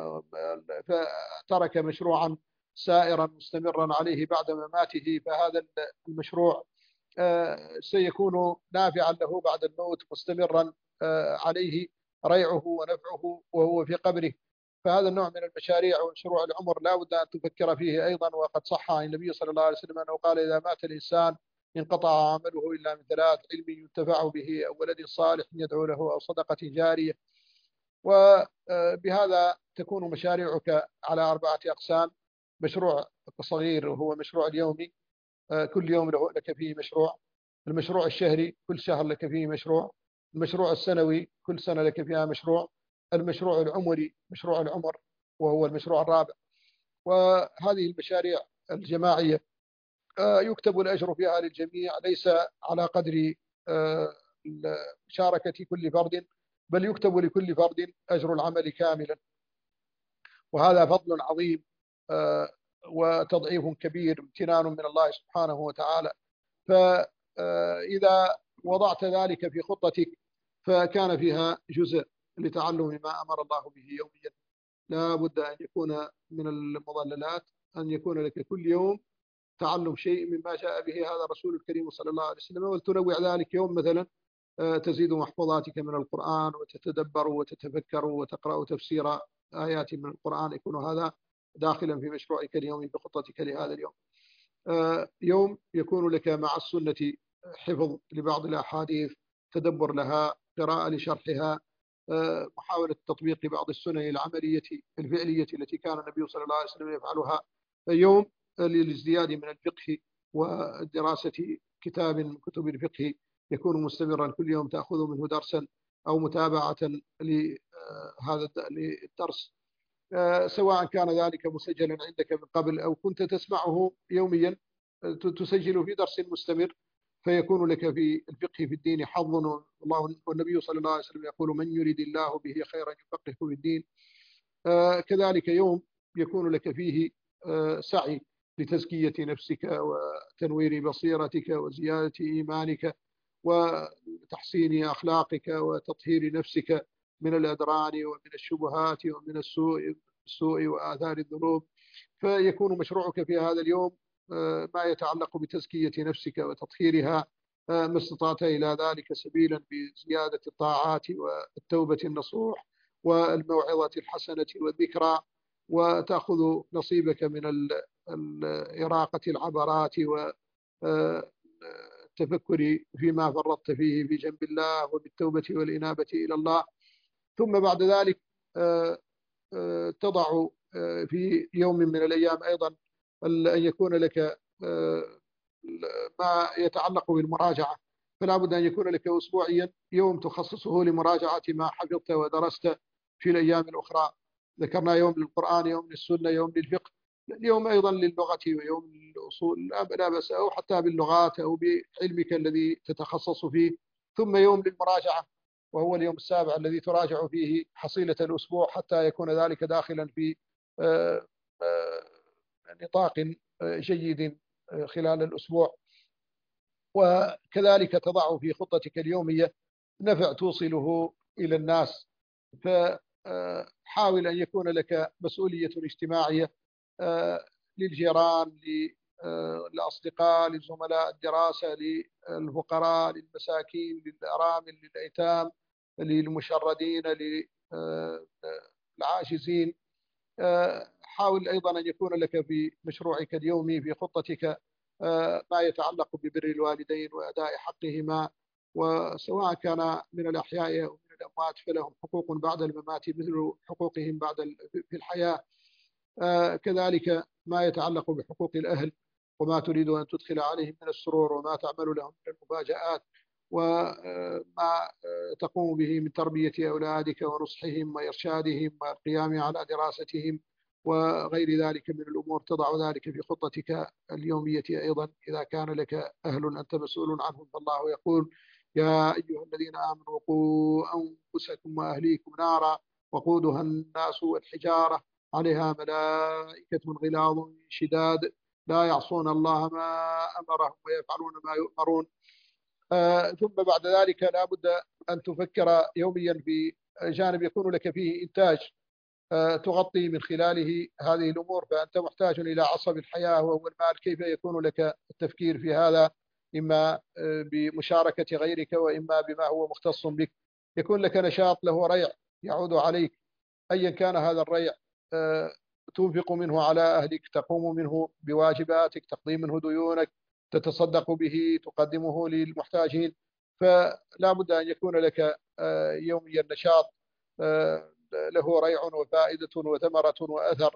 ترك مشروعا سائرا مستمرا عليه بعد مماته، فهذا المشروع سيكون نافعا له بعد الموت، مستمرا عليه ريعه ونفعه وهو في قبره. فهذا النوع من المشاريع ومشروع العمر لا بد أن تفكر فيه أيضا. وقد صح عن النبي صلى الله عليه وسلم أنه قال: إذا مات الإنسان انقطع عمله إلا من ثلاث: علم ينتفع به، أو ولد صالح يدعو له، أو صدقة جارية. وبهذا تكون مشاريعك على 4 أقسام: مشروع صغير وهو مشروع اليومي، كل يوم لك فيه مشروع. المشروع الشهري كل شهر لك فيه مشروع. المشروع السنوي كل سنة لك فيها مشروع. المشروع العمري مشروع العمر وهو المشروع الرابع. وهذه المشاريع الجماعية يكتب الأجر فيها للجميع، ليس على قدر مشاركة كل فرد، بل يكتب لكل فرد أجر العمل كاملا. وهذا فضل عظيم وتضعيف كبير، امتنان من الله سبحانه وتعالى. فإذا وضعت ذلك في خطتك فكان فيها جزء لتعلم ما أمر الله به يوميا. لا بد أن يكون من المضللات أن يكون لك كل يوم تعلم شيء مما جاء به هذا الرسول الكريم صلى الله عليه وسلم، ولتنوع ذلك يوم مثلا تزيد محفظاتك من القرآن، وتتدبر وتتفكر وتقرأ تفسير آيات من القرآن، يكون هذا داخلا في مشروعك اليومي بخطتك لهذا اليوم. يوم يكون لك مع السنة حفظ لبعض الأحاديث، تدبر لها، قراءة لشرحها، محاولة تطبيق بعض السنن العملية الفعلية التي كان النبي صلى الله عليه وسلم يفعلها. يوم للازدياد من الفقه ودراسة كتاب من كتب الفقه يكون مستمرا، كل يوم تأخذ منه درسا أو متابعة لهذا الدرس، سواء كان ذلك مسجلا عندك من قبل أو كنت تسمعه يوميا، تسجل في درس مستمر، فيكون لك في الفقه في الدين حظ. والنبي صلى الله عليه وسلم يقول: من يريد الله به خيرا يفقهه في الدين. كذلك يوم يكون لك فيه سعي لتزكية نفسك وتنوير بصيرتك وزيادة إيمانك وتحسين أخلاقك وتطهير نفسك من الأدران ومن الشبهات ومن السوء وآثار الذنوب. فيكون مشروعك في هذا اليوم ما يتعلق بتزكية نفسك وتطهيرها، ما استطعت إلى ذلك سبيلا بزيادة الطاعات والتوبة النصوح والموعظة الحسنة والذكرى، وتأخذ نصيبك من إراقة العبرات والتفكر فيما فرطت فيه في جنب الله وبالتوبة والإنابة إلى الله. ثم بعد ذلك تضع في يوم من الأيام أيضا أن يكون لك ما يتعلق بالمراجعة، فلا بد أن يكون لك أسبوعيا يوم تخصصه لمراجعة ما حفظت ودرست في الأيام الأخرى. ذكرنا يوم للقرآن، يوم للسنة، يوم للفقه، اليوم أيضا للغة، ويوم للأصول، لا بأس، أو حتى باللغات أو بعلمك الذي تتخصص فيه. ثم يوم للمراجعة وهو اليوم السابع الذي تراجع فيه حصيلة الأسبوع، حتى يكون ذلك داخلا في نطاق جيد خلال الأسبوع. وكذلك تضع في خطتك اليومية نفع توصله إلى الناس، فحاول أن يكون لك مسؤولية اجتماعية للجيران، للأصدقاء، لزملاء الدراسة، للفقراء، للمساكين، للأرامل، للأيتام، للمشردين، للعاجزين. حاول أيضا أن يكون لك في مشروعك اليومي في خطتك ما يتعلق ببر الوالدين وأداء حقهما، وسواء كان من الأحياء أو من الأموات فلهم حقوق بعد الممات مثل حقوقهم في الحياة. كذلك ما يتعلق بحقوق الأهل وما تريد أن تدخل عليهم من السرور وما تعمل لهم من المفاجآت، وما تقوم به من تربية أولادك ونصحهم وإرشادهم والقيام على دراستهم وغير ذلك من الأمور، تضع ذلك في خطتك اليومية أيضا إذا كان لك أهل أنت مسؤول عنهم. فالله يقول: يا أيها الذين آمنوا قوا أنفسكم وأهليكم نارا وقودها الناس والحجارة عليها ملائكة غلاظ شداد لا يعصون الله ما أمرهم ويفعلون ما يؤمرون. ثم بعد ذلك لا بد أن تفكر يوميا في جانب يكون لك فيه إنتاج تغطي من خلاله هذه الأمور، فأنت محتاج إلى عصب الحياة وهو المال. كيف يكون لك التفكير في هذا؟ إما بمشاركة غيرك وإما بما هو مختص بك. يكون لك نشاط له ريع يعود عليك أيا كان هذا الريع، تنفق منه على أهلك، تقوم منه بواجباتك، تقضي منه ديونك، تتصدق به، تقدمه للمحتاجين. فلا بد أن يكون لك يوميا نشاط له ريع وفائدة وثمرة وأثر.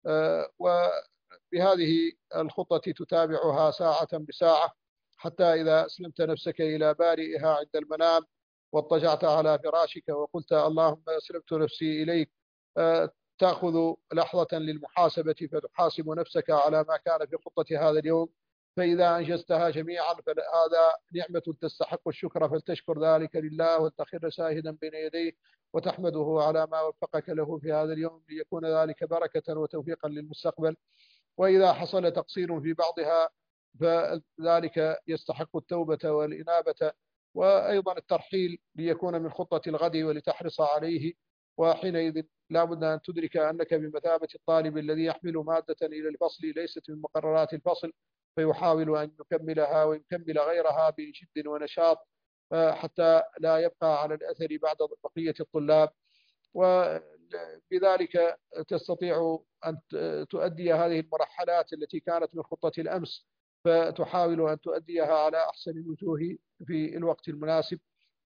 وبهذه الخطة تتابعها ساعة بساعة حتى إذا أسلمت نفسك إلى بارئها عند المنام واضطجعت على فراشك وقلت: اللهم أسلمت نفسي إليك، تأخذ لحظة للمحاسبة فتحاسب نفسك على ما كان في خطة هذا اليوم. فإذا أنجزتها جميعا فهذا نعمة تستحق الشكر، فلتشكر ذلك لله وتخر ساهدا بين يديه وتحمده على ما وفقك له في هذا اليوم ليكون ذلك بركة وتوفيقا للمستقبل. وإذا حصل تقصير في بعضها فذلك يستحق التوبة والإنابة وأيضا الترحيل ليكون من خطة الغد ولتحرص عليه. وحينئذ لا بد أن تدرك أنك بمثابة الطالب الذي يحمل مادة إلى الفصل ليست من مقررات الفصل، فيحاول أن يكملها ويكمل غيرها بجد ونشاط حتى لا يبقى على الأثر بعد بقية الطلاب. وبذلك تستطيع أن تؤدي هذه المرحلات التي كانت من خطة الأمس، فتحاول أن تؤديها على أحسن الوجوه في الوقت المناسب.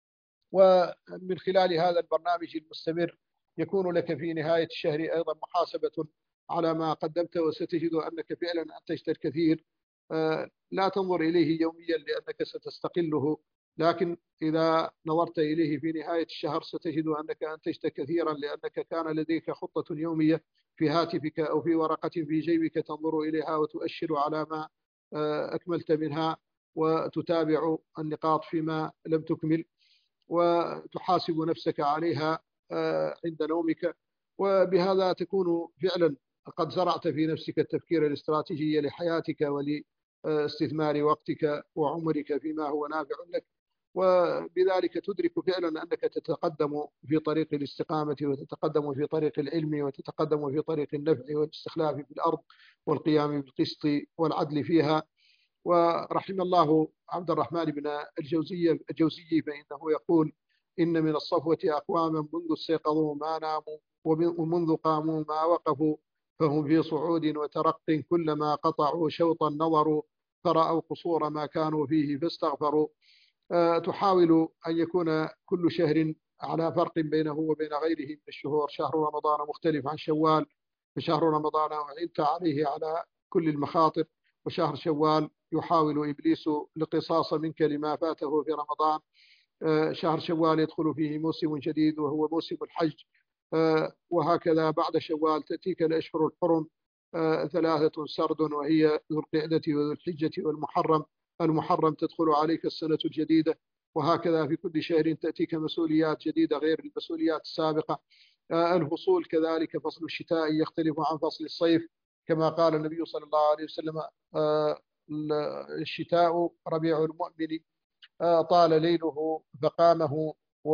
ومن خلال هذا البرنامج المستمر يكون لك في نهاية الشهر أيضا محاسبة على ما قدمت، وستجد أنك فعلا أنتجت الكثير. لا تنظر إليه يوميا لأنك ستستقله، لكن إذا نظرت إليه في نهاية الشهر ستجد أنك أنتجت كثيرا، لأنك كان لديك خطة يومية في هاتفك أو في ورقة في جيبك تنظر إليها وتؤشر على ما أكملت منها وتتابع النقاط فيما لم تكمل وتحاسب نفسك عليها عند نومك. وبهذا تكون فعلا قد زرعت في نفسك التفكير الاستراتيجي لحياتك ولاستثمار وقتك وعمرك فيما هو نافع لك. وبذلك تدرك فعلا أنك تتقدم في طريق الاستقامة وتتقدم في طريق العلم وتتقدم في طريق النفع والاستخلاف في الأرض والقيام بالقسط والعدل فيها. ورحم الله عبد الرحمن بن الجوزي فإنه يقول: إن من الصفوة أقواما منذ استيقظوا ما ناموا ومنذ قاموا ما وقفوا، فهم في صعود وترق، كلما قطعوا شوطا نظروا فرأوا قصور ما كانوا فيه فاستغفروا. تحاول أن يكون كل شهر على فرق بينه وبين غيره من الشهور. شهر رمضان مختلف عن شوال، فشهر رمضان أعنت عليه على كل المخاطر، وشهر شوال يحاول إبليس القصاص منك لما فاته في رمضان. شهر شوال يدخل فيه موسم جديد وهو موسم الحج، وهكذا بعد شوال تأتيك الأشهر الحرم 3 سرد، وهي ذو القعدة وذو الحجة والمحرم. المحرم تدخل عليك السنة الجديدة، وهكذا في كل شهر تأتيك مسؤوليات جديدة غير المسؤوليات السابقة. الفصول كذلك، فصل الشتاء يختلف عن فصل الصيف، كما قال النبي صلى الله عليه وسلم: الشتاء ربيع المؤمن، طال ليله فقامه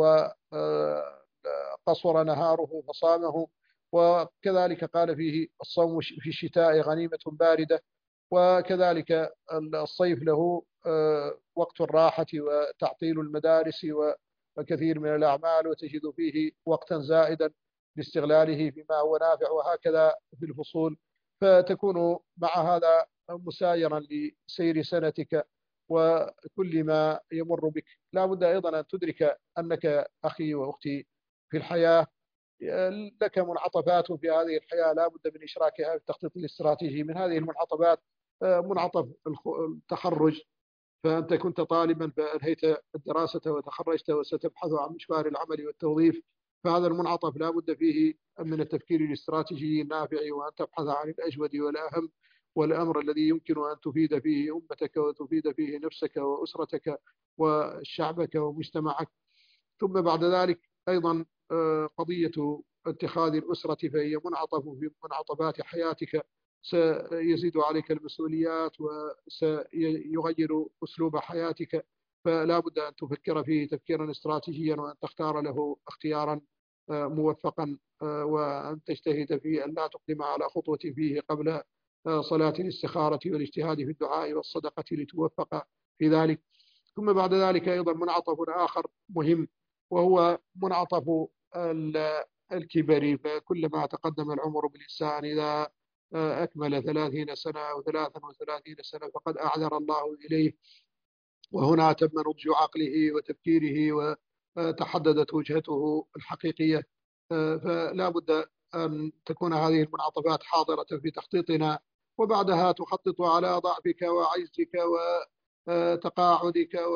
وقصر نهاره فصامه. وكذلك قال فيه: الصوم في الشتاء غنيمة باردة. وكذلك الصيف له وقت الراحة وتعطيل المدارس وكثير من الأعمال، وتجد فيه وقتا زائدا لاستغلاله فيما هو نافع، وهكذا في الفصول. فتكون مع هذا مسايرا لسير سنتك وكل ما يمر بك. لا بد أيضا أن تدرك أنك أخي وأختي في الحياة لك منعطفات في هذه الحياة لا بد من إشراكها في التخطيط الاستراتيجي. من هذه المنعطفات منعطف التخرج، فأنت كنت طالبا فأنهيت الدراسة وتخرجت وستبحث عن مشوار العمل والتوظيف، فهذا المنعطف لا بد فيه من التفكير الاستراتيجي النافع، وأن تبحث عن الأجود والأهم والأمر الذي يمكن أن تفيد فيه أمتك وتفيد فيه نفسك وأسرتك وشعبك ومجتمعك. ثم بعد ذلك أيضا قضية اتخاذ الأسرة، فهي منعطف في منعطفات حياتك، سيزيد عليك المسؤوليات وسيغير أسلوب حياتك، فلا بد أن تفكر فيه تفكيرا استراتيجيا، وأن تختار له اختيارا موفقا، وأن تجتهد في أن لا تقدم على خطوة فيه قبل صلاة الاستخارة والاجتهاد في الدعاء والصدقة لتوفق في ذلك. ثم بعد ذلك أيضا منعطف آخر مهم، وهو منعطف الكبر، فكلما تقدم العمر بالإنسان إذا أكمل 30 سنة أو 33 سنة فقد أعذر الله إليه، وهنا تم نضج عقله وتفكيره وتحددت وجهته الحقيقية. فلا بد أن تكون هذه المنعطفات حاضرة في تخطيطنا، وبعدها تخطط على ضعفك وعجزك وتقاعدك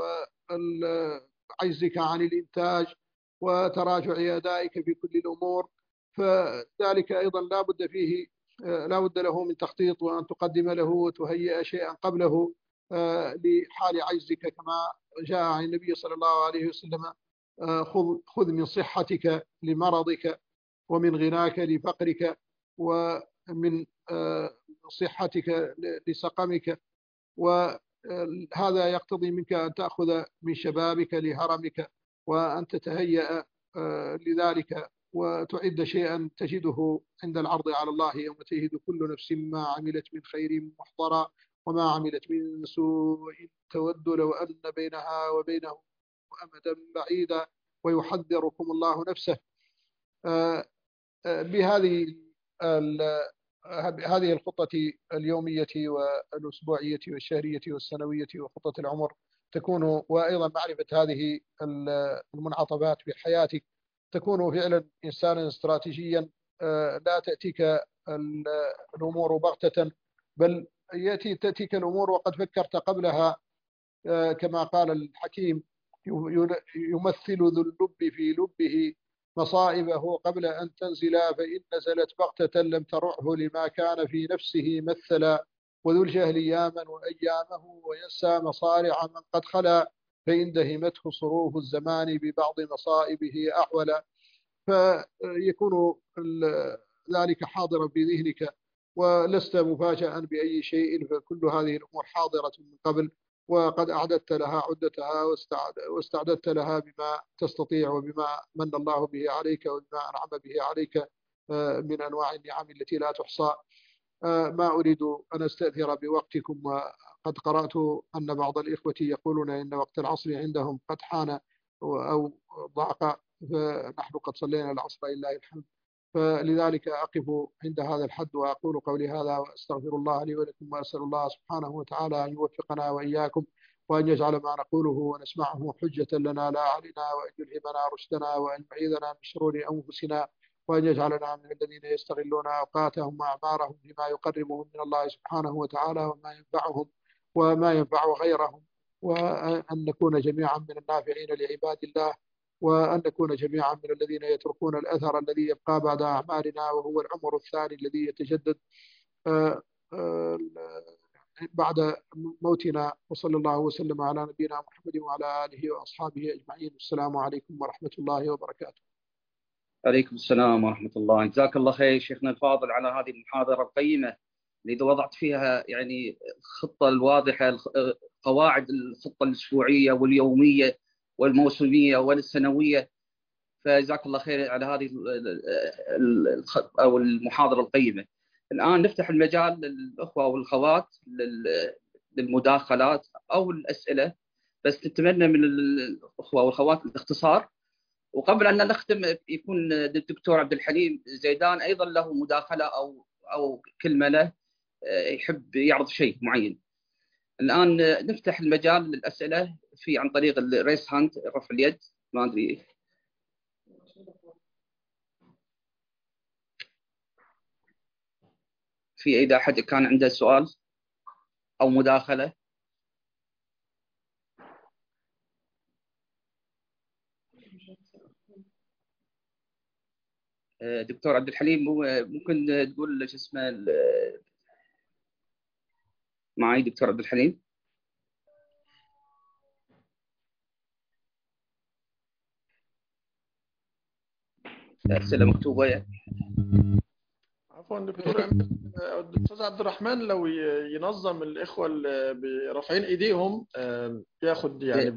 وعجزك عن الإنتاج وتراجع أدائك في كل الأمور. فذلك أيضا لا بد له من تخطيط، وأن تقدم له وتهيئ شيئا قبله لحال عجزك، كما جاء عن النبي صلى الله عليه وسلم: خذ من صحتك لمرضك، ومن غناك لفقرك، ومن صحتك لسقمك. وهذا يقتضي منك أن تأخذ من شبابك لهرمك، وأن تتهيأ لذلك وتعد شيئا تجده عند العرض على الله يوم تجد كل نفس ما عملت من خير محضرا، وما عملت من سوء تود لو أن بينها وبينه أمدا بعيدا، ويحذركم الله نفسه. بهذه الخطة اليومية والأسبوعية والشهرية والسنوية وخطة العمر تكون، وأيضا معرفة هذه المنعطفات في حياتك، تكون فعلا إنسانا استراتيجيا. لا تأتيك الأمور بغتة، بل تأتيك الأمور وقد فكرت قبلها، كما قال الحكيم: يمثل ذو اللب في لبه مصائبه قبل أن تنزل، فإن نزلت بغتة لم ترعه لما كان في نفسه مثلا، وذو الجهل ياما وأيامه وينسى مصارع من قد خلا، فإن دهمته صروف الزمان ببعض مصائبه أحولا. فيكون ذلك حاضرا في ذهنك، ولست مفاجئا بأي شيء، فكل هذه الأمور حاضرة من قبل، وقد أعددت لها عدتها واستعددت لها بما تستطيع وبما من الله به عليك وبما أنعم به عليك من أنواع النعم التي لا تحصى. ما أريد أن أستأثر بوقتكم، وقد قرأت أن بعض الإخوة يقولون إن وقت العصر عندهم قد حان أو ضاق، فنحن قد صلينا العصر لله الحمد. فلذلك أقف عند هذا الحد وأقول قولي هذا، وأستغفر الله لي ولكم، وأسأل الله سبحانه وتعالى أن يوفقنا وإياكم، وأن يجعل ما نقوله ونسمعه حجة لنا لا علينا، وأن يلهمنا رشدنا، وأن يعيذنا من شرور أنفسنا، وأن يجعلنا من الذين يستغلون أوقاتهم وأعمارهم بما يقربهم من الله سبحانه وتعالى وما ينفعهم وما ينفع غيرهم، وأن نكون جميعا من النافعين لعباد الله، وأن نكون جميعا من الذين يتركون الأثر الذي يبقى بعد أعمالنا، وهو العمر الثاني الذي يتجدد بعد موتنا. وصلى الله وسلم على نبينا محمد وعلى آله وأصحابه أجمعين. السلام عليكم ورحمة الله وبركاته. عليكم السلام ورحمة الله. جزاك الله خير شيخنا الفاضل على هذه المحاضرة القيمة اللي وضعت فيها يعني الخطة الواضحة، قواعد الخطة الأسبوعية واليومية والموسمية والسنوية. فجزاك الله خير على هذه أو المحاضرة القيمة. الآن نفتح المجال للأخوة والأخوات للمداخلات أو الأسئلة، بس نتمنى من الأخوة والأخوات الاختصار. وقبل أن نختم يكون الدكتور عبد الحليم زيدان أيضا له مداخلة أو كلمة له يحب يعرض شيء معين. الآن نفتح المجال للأسئلة عن طريق الريس هاند، رفع اليد. ما أدري في إذا أحد كان عنده سؤال أو مداخلة. دكتور عبد الحليم، ممكن تقول شو اسمه معي دكتور عبد الحليم؟ أسئلة مكتوبة. عفوا دكتور الاستاذ عبد الرحمن لو ينظم الاخوه اللي رافعين ايديهم ياخد يعني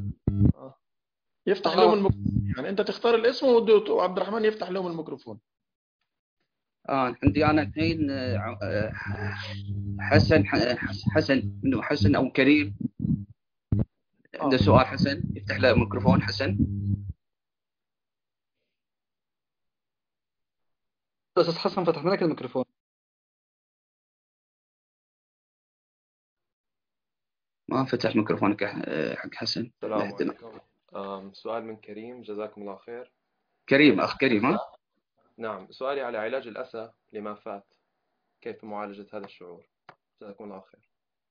يفتح لهم الميكروفون. يعني انت تختار الاسم وعبد الرحمن يفتح لهم الميكروفون. عندي انا الحين حسن منه، حسن او كريم عنده سؤال. حسن يفتح له الميكروفون. حسن. استاذ حسن فتحنا لك الميكروفون. ما فتح ميكروفونك حق حسن. السلام عليكم. سؤال من كريم، جزاكم الله خير. كريم، اخ كريم. ها نعم، سؤالي على علاج الأسى لما فات، كيف معالجة هذا الشعور؟ جزاكم الله خير.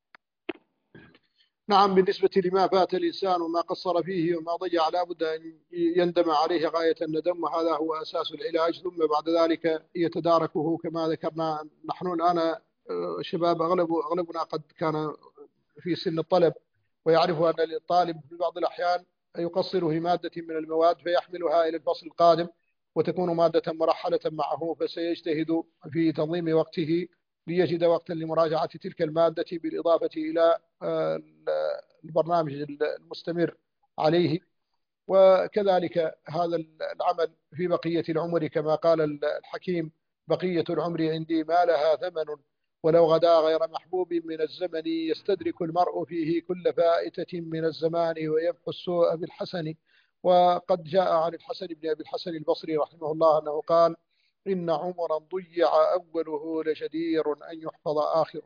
نعم، بالنسبة لما فات الإنسان وما قصر فيه وما ضيع لابد أن يندم عليه غاية الندم، وهذا هو أساس العلاج. ثم بعد ذلك يتداركه كما ذكرنا. نحن الآن شباب أغلبنا قد كان في سن الطلب، ويعرف أن الطالب في بعض الأحيان يقصر في مادة من المواد فيحملها إلى الفصل القادم وتكون مادة مرحلة معه، فسيجتهد في تنظيم وقته ليجد وقتا لمراجعة تلك المادة بالإضافة إلى البرنامج المستمر عليه. وكذلك هذا العمل في بقية العمر كما قال الحكيم: بقية العمر عندي ما لها ثمن، ولو غدا غير محبوب من الزمن، يستدرك المرء فيه كل فائتة من الزمان، ويمحو السوء بالحسن. وقد جاء عن الحسن بن أبي الحسن البصري رحمه الله أنه قال: إن عمرا ضيع أوله لجدير أن يحفظ آخره.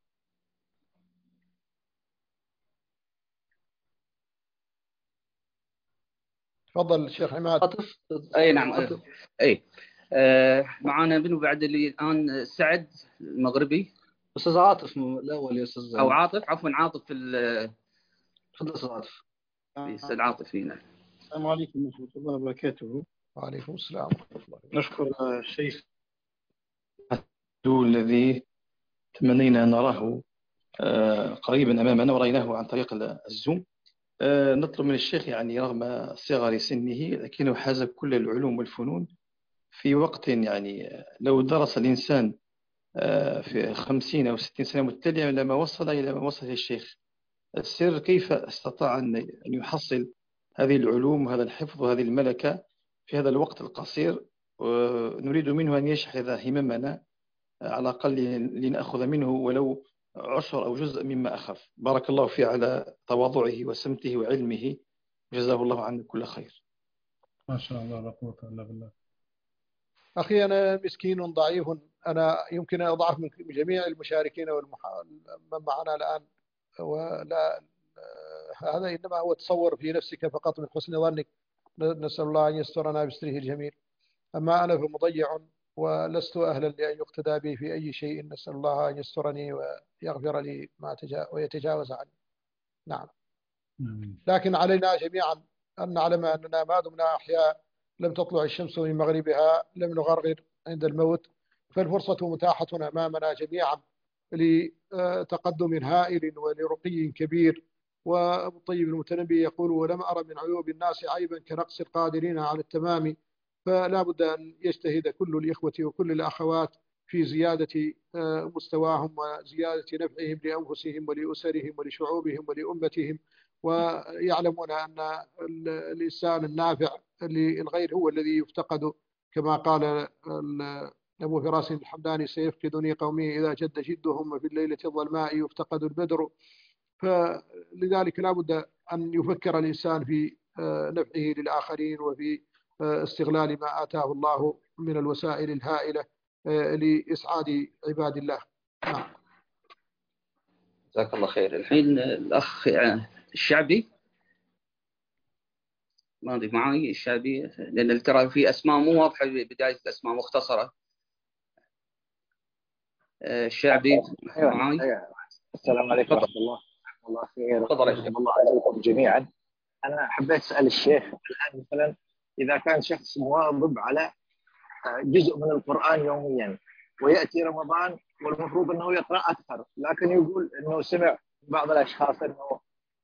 تفضل الشيخ عماد. اي نعم. اي معانا منو بعد اللي الان؟ سعد المغربي. استاذ عاطف الاول يا استاذ، او عاطف، عفوا عاطف. تفضل استاذ عاطف. استاذ عاطف هنا. السلام عليكم ورحمة الله وبركاته. وعليكم السلام ورحمة الله. نشكر الشيخ الذي تمنينا أن نراه قريبا أمامنا ورأيناه عن طريق الزوم. نطلب من الشيخ يعني رغم صغر سنه لكنه حاز كل العلوم والفنون في وقت، يعني لو درس الإنسان في 50 أو 60 سنة متتالية لما وصل إلى ما وصل الشيخ. السر كيف استطاع أن يحصل هذه العلوم وهذا الحفظ وهذه الملكة في هذا الوقت القصير؟ نريد منه أن يشحذ هممنا على الأقل لنأخذ منه ولو عشر أو جزء مما أخذ. بارك الله فيه على تواضعه وسمته وعلمه، جزاه الله عنا كل خير. ما شاء الله، لا قوة إلا بالله. أخي أنا مسكين ضعيف، أنا يمكن أن أضعف من جميع المشاركين من معنا الآن، ولا هذا إنما هو تصور في نفسك فقط من حسن ظنك. نسأل الله أن يسترنا بستره الجميل. أما أنا فمضيع ولست أهلا لأن يقتدى بي في أي شيء. نسأل الله أن يسترني ويغفر لي ويتجاوز عني. نعم. لكن علينا جميعا أن نعلم أننا ما دمنا أحياء لم تطلع الشمس من مغربها لم نغرغر عند الموت، فالفرصة متاحة أمامنا جميعا لتقدم هائل ولرقي كبير. وأبو الطيب المتنبي يقول: ولم أرى من عيوب الناس عيبا كنقص القادرين على التمام. فلا بد أن يجتهد كل الإخوة وكل الأخوات في زيادة مستواهم وزيادة نفعهم لأنفسهم ولأسرهم ولشعوبهم ولأمتهم، ويعلمون أن الإنسان النافع للغير هو الذي يفتقد، كما قال أبو فراس الحمداني: سيفقدني قومي إذا جد جدهم وفي الليلة الظلماء يفتقد البدر. فلذلك لا بد أن يفكر الإنسان في نفعه للآخرين وفي استغلال ما آتاه الله من الوسائل الهائلة لإسعاد عباد الله. نعم. جزاك الله خير. الحين الأخ الشعبي، ما أدري معي الشعبي، لأن ترى في أسماء مو واضحة، بداية الأسماء مختصرة. الشعبي معي. السلام عليكم ورحمة الله. الله خير. الله عليكم جميعا. أنا حبيت أسأل الشيخ الآن مثلا إذا كان شخص مواظب على جزء من القرآن يوميا ويأتي رمضان والمفروض أنه يقرأ أكثر، لكن يقول أنه سمع بعض الأشخاص أنه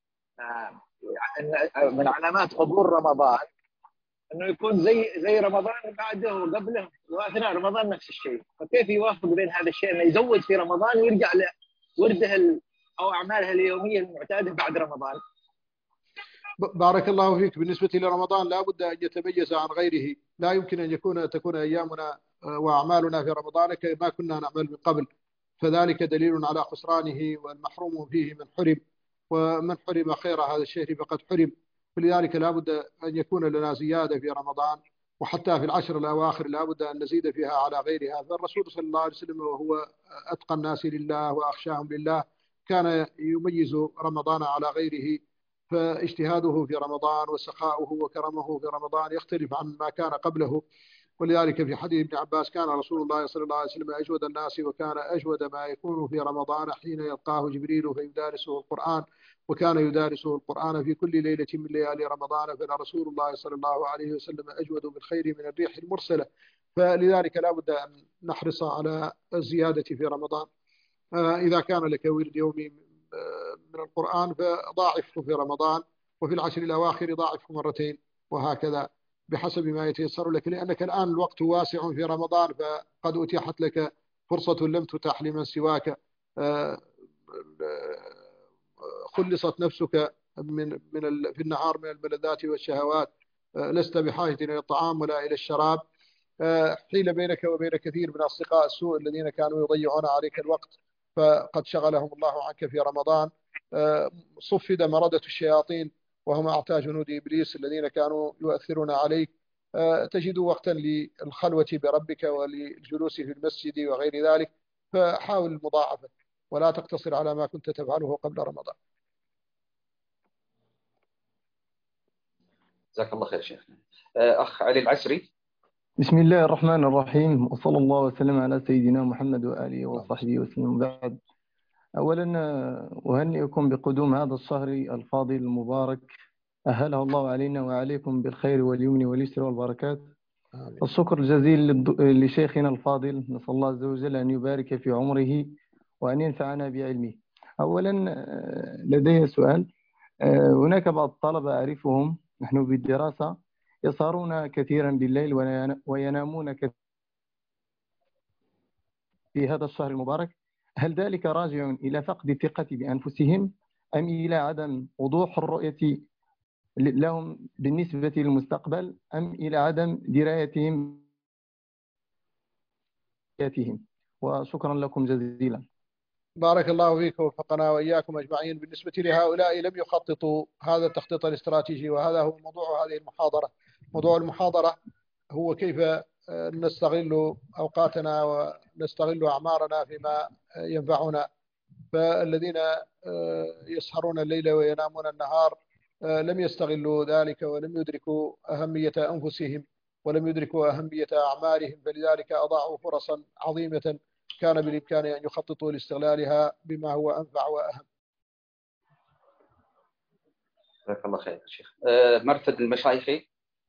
إن من علامات قبول رمضان أنه يكون زي رمضان بعده وقبله وأثناء رمضان نفس الشيء، فكيف يوافق بين هذا الشيء أنه يزود في رمضان ويرجع لورده أو أعمالها اليومية المعتادة بعد رمضان؟ بارك الله فيك. بالنسبة لرمضان لا بد أن يتميز عن غيره، لا يمكن أن تكون أيامنا وأعمالنا في رمضان كما كنا نعمل من قبل، فذلك دليل على خسرانه، والمحروم فيه من حرم، ومن حرم خير هذا الشهر فقد حرم. فلذلك لا بد أن يكون لنا زيادة في رمضان، وحتى في العشر الأواخر لا بد أن نزيد فيها على غيرها. فالرسول صلى الله عليه وسلم وهو أتقى الناس لله وأخشاهم لله كان يميز رمضان على غيره، فاجتهاده في رمضان وسخاؤه وكرمه في رمضان يختلف عن ما كان قبله. ولذلك في حديث ابن عباس كان رسول الله صلى الله عليه وسلم أجود الناس، وكان أجود ما يكون في رمضان حين يلقاه جبريل فيدارسه القرآن، وكان يدارسه القرآن في كل ليلة من ليالي رمضان، فرسول الله صلى الله عليه وسلم أجود بالخير من الريح المرسلة. فلذلك لا بد أن نحرص على الزيادة في رمضان. إذا كان لك ورد يومي من القرآن فضاعفه في رمضان، وفي العشر الأواخر ضاعفه مرتين، وهكذا بحسب ما يتيسر لك، لأنك الآن الوقت واسع في رمضان، فقد أتيحت لك فرصة لم تتاح لمن سواك. خلصت نفسك في النهار من الملذات والشهوات، لست بحاجة إلى الطعام ولا إلى الشراب. حيل بينك وبين كثير من أصدقاء السوء الذين كانوا يضيعون عليك الوقت، فقد شغلهم الله عنك في رمضان. صفد مردة الشياطين وهم أعتى جنود إبليس الذين كانوا يؤثرون عليك. تجد وقتا للخلوة بربك وللجلوس في المسجد وغير ذلك، فحاول المضاعفة ولا تقتصر على ما كنت تفعله قبل رمضان. جزاك الله خير شيخنا. أخ علي العسري. بسم الله الرحمن الرحيم، وصلى الله وسلم على سيدنا محمد وآله وصحبه وسلم. بعد، أولا أهنئكم بقدوم هذا الشهر الفاضل المبارك، أهله الله علينا وعليكم بالخير واليمن واليسر والبركات. الشكر الجزيل لشيخنا الفاضل، نسأل الله عز وجل أن يبارك في عمره وأن ينفعنا بعلمه. أولا لدي سؤال. هناك بعض الطلبة أعرفهم نحن بالدراسة يسهرون كثيرا بالليل وينامون كثيرا في هذا الشهر المبارك، هل ذلك راجع إلى فقد الثقة بأنفسهم أم إلى عدم وضوح الرؤية لهم بالنسبة للمستقبل أم إلى عدم درايتهم؟ وشكرا لكم جزيلا. بارك الله فيك ووفقنا وإياكم أجمعين. بالنسبة لهؤلاء لم يخططوا هذا التخطيط الاستراتيجي، وهذا هو موضوع هذه المحاضرة. موضوع المحاضرة هو كيف نستغل أوقاتنا ونستغل أعمارنا فيما ينفعنا. فالذين يسهرون الليل وينامون النهار لم يستغلوا ذلك ولم يدركوا أهمية أنفسهم ولم يدركوا أهمية أعمارهم، فلذلك أضاعوا فرصا عظيمة كان بالإمكان أن يخططوا لاستغلالها بما هو أنفع وأهم. جزاك الله خير شيخ. مرتد المشايخي.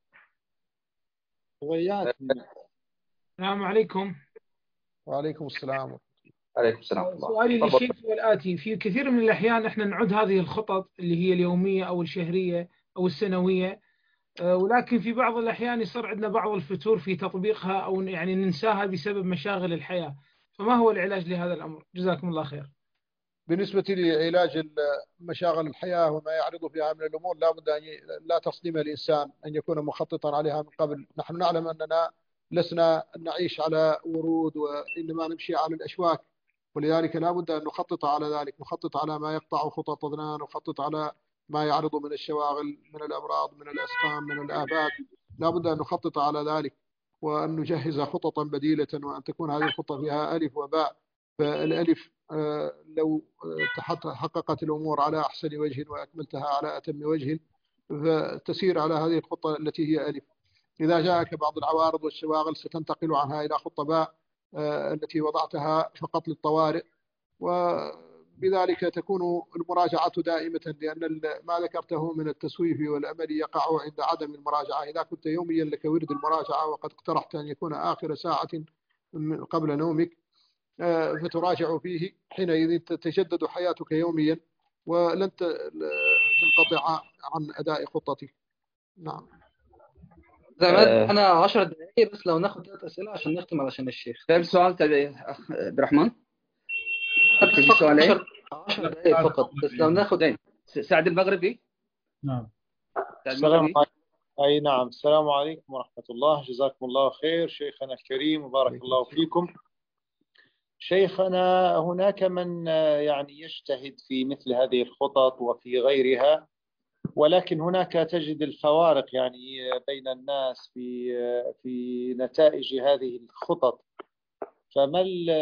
السلام عليكم. وعليكم السلام. عليكم السلام. سؤالي للشيخ هو الآتي: في كثير من الأحيان احنا نعد هذه الخطط اللي هي اليومية أو الشهرية أو السنوية، ولكن في بعض الأحيان يصير عندنا بعض الفتور في تطبيقها أو يعني ننساها بسبب مشاغل الحياة، فما هو العلاج لهذا الأمر؟ جزاكم الله خير. بالنسبة لعلاج مشاغل الحياة وما يعرض فيها من الأمور لا بد أن لا تصدم الإنسان أن يكون مخططا عليها من قبل. نحن نعلم أننا لسنا نعيش على ورود وإنما نمشي على الأشواك، ولذلك لا بد أن نخطط على ذلك، نخطط على ما يقطع خططنا، نخطط على ما يعرض من الشواغل من الأمراض من الأسقام من الآفات. لا بد أن نخطط على ذلك وأن نجهز خططا بديلة، وأن تكون هذه الخطة فيها ألف وباء. فالألف لو حققت الأمور على أحسن وجه وأكملتها على أتم وجه فتسير على هذه الخطة التي هي ألف. إذا جاءك بعض العوارض والشواغل ستنتقل عنها إلى خطة باء التي وضعتها فقط للطوارئ، بذلك تكون المراجعة دائمة، لأن ما ذكرته من التسويف والأمل يقع عند عدم المراجعة. إذا كنت يوميا لك ورد المراجعة وقد اقترحت أن يكون آخر ساعة قبل نومك فتراجع فيه، حينئذ تتجدد حياتك يوميا ولن تنقطع عن أداء خطتك. نعم. أنا 10 دقائق بس، لو ناخد 3 أسئلة عشان نختم علشان الشيخ. طيب سؤال أخ عبد الرحمن، بس في فقط سؤالين 10 دقائق فقط، بس لو ناخد سعد المغربي. نعم. سعد السلام المغربي. عليكم. أي نعم، السلام عليكم ورحمة الله، جزاكم الله خير شيخنا الكريم وبارك الله فيكم. شيخنا، هناك من يعني يجتهد في مثل هذه الخطط وفي غيرها، ولكن هناك تجد الفوارق يعني بين الناس في نتائج هذه الخطط. فما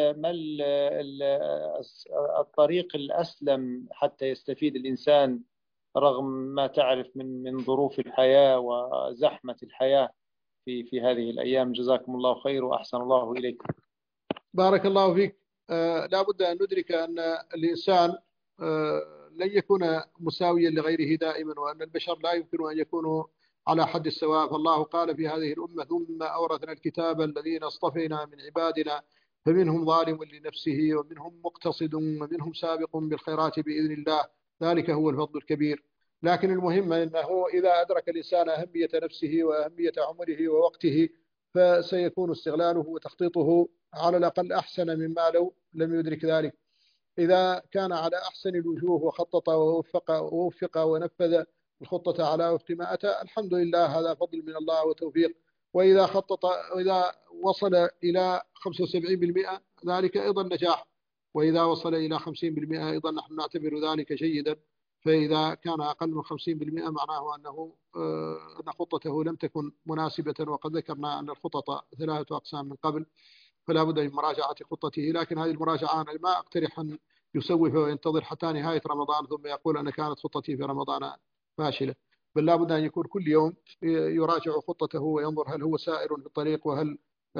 الطريق الأسلم حتى يستفيد الإنسان رغم ما تعرف من ظروف الحياة وزحمة الحياة في هذه الأيام؟ جزاكم الله خير وأحسن الله إليكم. بارك الله فيك. لا بد أن ندرك أن الإنسان لن يكون مساويا لغيره دائما، وأن البشر لا يمكن أن يكونوا على حد السواء. فالله قال في هذه الأمة: ثم أورثنا الكتاب الذين اصطفينا من عبادنا فمنهم ظالم لنفسه ومنهم مقتصد ومنهم سابق بالخيرات بإذن الله، ذلك هو الفضل الكبير. لكن المهم أنه إذا أدرك الإنسان أهمية نفسه وأهمية عمره ووقته فسيكون استغلاله وتخطيطه على الأقل أحسن مما لو لم يدرك ذلك. إذا كان على أحسن الوجوه وخطط ووفق ونفذ الخطة على وفق ما أتى، الحمد لله، هذا فضل من الله وتوفيق. وإذا خطط وإذا وصل إلى 75% ذلك أيضا نجاح، وإذا وصل إلى 50% أيضا نحن نعتبر ذلك جيدا. فإذا كان أقل من 50% معناه أن خطته لم تكن مناسبة، وقد ذكرنا أن الخطط 3 أقسام من قبل، فلا بد من مراجعة خطته. لكن هذه المراجعة أنا ما أقترح أن يسوف وينتظر حتى نهاية رمضان ثم يقول أنا كانت خطتي في رمضان فاشلة، بل لا بد أن يكون كل يوم يراجع خطته وينظر هل هو سائر في الطريق، وهل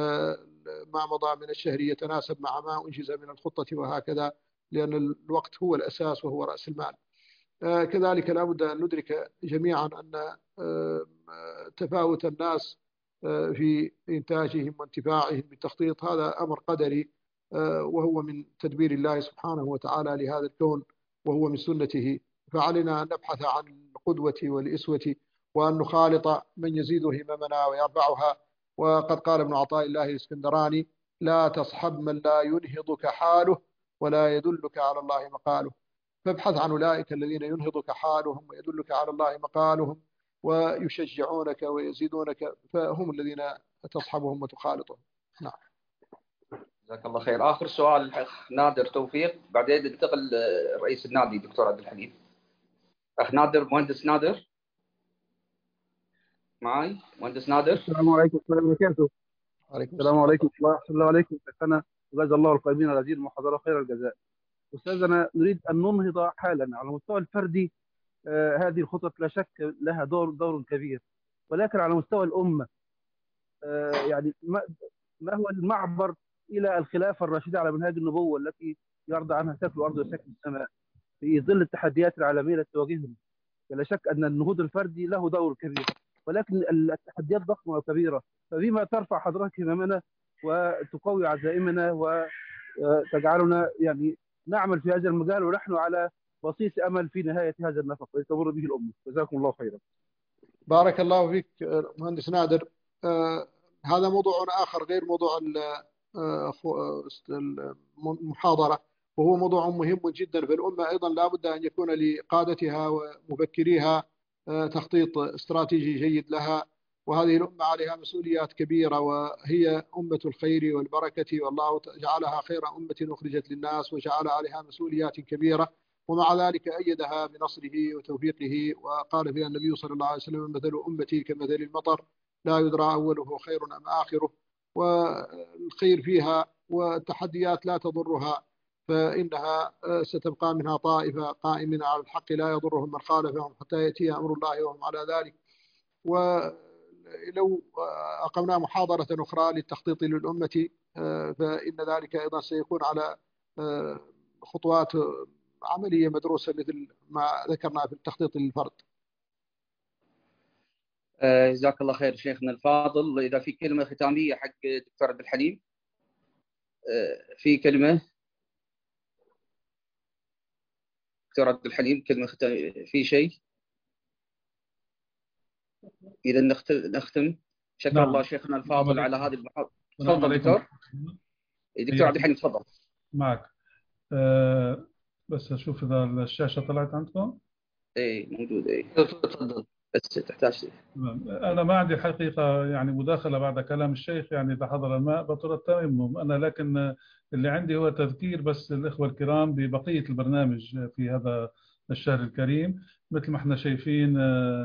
ما مضى من الشهر يتناسب مع ما أنجز من الخطة، وهكذا، لأن الوقت هو الأساس وهو رأس المال. كذلك لا بد أن ندرك جميعا أن تفاوت الناس في إنتاجهم وانتفاعهم بالتخطيط هذا أمر قدري، وهو من تدبير الله سبحانه وتعالى لهذا الكون، وهو من سنته. فعلينا أن نبحث عن القدوة والإسوة، وأن نخالط من يزيد هممنا ويرفعها. وقد قال ابن عطاء الله الإسكندراني: لا تصحب من لا ينهضك حاله ولا يدلك على الله مقاله. فابحث عن أولئك الذين ينهضك حالهم ويدلك على الله مقالهم ويشجعونك ويزيدونك، فهم الذين تصحبهم وتخالطهم. نعم. جزاك الله خير. آخر سؤال الأخ نادر توفيق، بعدين انتقل رئيس النادي دكتور عبد الحليم. أخ نادر، مهندس نادر معي؟ مهندس نادر. السلام عليكم ورحمة الله وبركاته. السلام عليكم ورحمة الله عليكم. شيخنا جزا الله القائمين على هذه المحاضرة خير الجزاء. أستاذنا، نريد أن ننهض حالا على المستوى الفردي. هذه الخطط لا شك لها دور كبير، ولكن على مستوى الأمة يعني ما هو المعبر إلى الخلافة الراشدة على منهاج النبوة التي يرضى عنها سفل الأرض وسكن السماء في ظل التحديات العالمية التي تواجهنا؟ لا شك أن النهوض الفردي له دور كبير، ولكن التحديات ضخمة وكبيرة. فبما ترفع حضرتك هممنا وتقوي عزائمنا وتجعلنا يعني نعمل في هذا المجال، ونحن على بصيص أمل في نهاية هذا النفق الذي تمر به الأمة. جزاكم الله خيرا. بارك الله فيك مهندس نادر. هذا موضوع آخر غير موضوع المحاضرة، وهو موضوع مهم جدا. فالأمة أيضا لا بد أن يكون لقادتها ومفكريها تخطيط استراتيجي جيد لها، وهذه الأمة عليها مسؤوليات كبيرة، وهي أمة الخير والبركة، والله جعلها خير أمة أخرجت للناس، وجعل عليها مسؤوليات كبيرة، ومع ذلك أيدها بنصره وتوفيقه. وقال فيها النبي صلى الله عليه وسلم: مثل أمتي كمثل المطر لا يدرى أوله خير أم آخره. والخير فيها والتحديات لا تضرها، فإنها ستبقى منها طائفة قائمين على الحق لا يضرهم من خالفهم حتى يأتي أمر الله وهم على ذلك. ولو أقمنا محاضرة أخرى للتخطيط للأمة فإن ذلك أيضا سيكون على خطوات عملية مدروسة مثل ما ذكرنا في التخطيط للفرد. جزاك الله خير شيخنا الفاضل. إذا في كلمة ختامية حق دكتور عبد الحليم، في كلمة دكتور عبد الحليم، كلمة ختامية، في شيء؟ إذا نختم. شكر نعم. الله شيخنا الفاضل على هذه المحاضرة. السلام تفضل عليكم. دكتور عبد الحليم، تفضل. معك. بس أشوف إذا الشاشة طلعت عندكم. إيه موجودة. تفضل بس تحتاج شيء. أنا ما عندي حقيقة يعني مداخلة بعد كلام الشيخ، يعني إذا حضر الماء بطل التيمم. أنا لكن اللي عندي هو تذكير بس الإخوة الكرام ببقية البرنامج في هذا الشهر الكريم. مثل ما احنا شايفين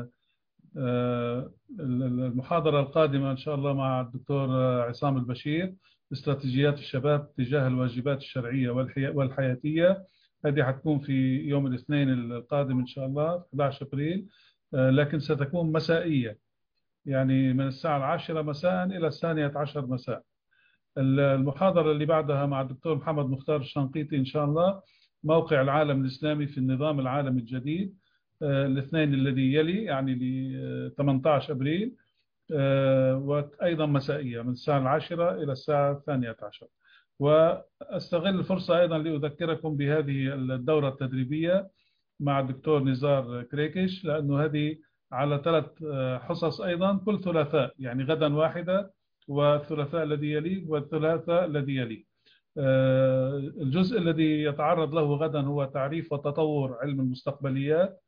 المحاضرة القادمة إن شاء الله مع الدكتور عصام البشير، استراتيجيات الشباب تجاه الواجبات الشرعية والحياتية. هذه حتكون في يوم الاثنين القادم إن شاء الله 11 أبريل، لكن ستكون مسائية، يعني من الساعة 10 مساء إلى 12 مساء. المحاضرة اللي بعدها مع الدكتور محمد مختار الشنقيطي إن شاء الله، موقع العالم الإسلامي في النظام العالمي الجديد، الاثنين الذي يلي يعني ل 18 أبريل، وأيضا مسائية من الساعة 10 إلى الساعة 12. وأستغل الفرصة أيضا لأذكركم بهذه الدورة التدريبية مع الدكتور نزار كريكش، لأنه هذه على 3 حصص أيضا كل ثلاثاء، يعني غدا واحدة والثلاثاء الذي يليه والثلاثاء الذي يليه. الجزء الذي يتعرض له غدا هو تعريف وتطور علم المستقبليات.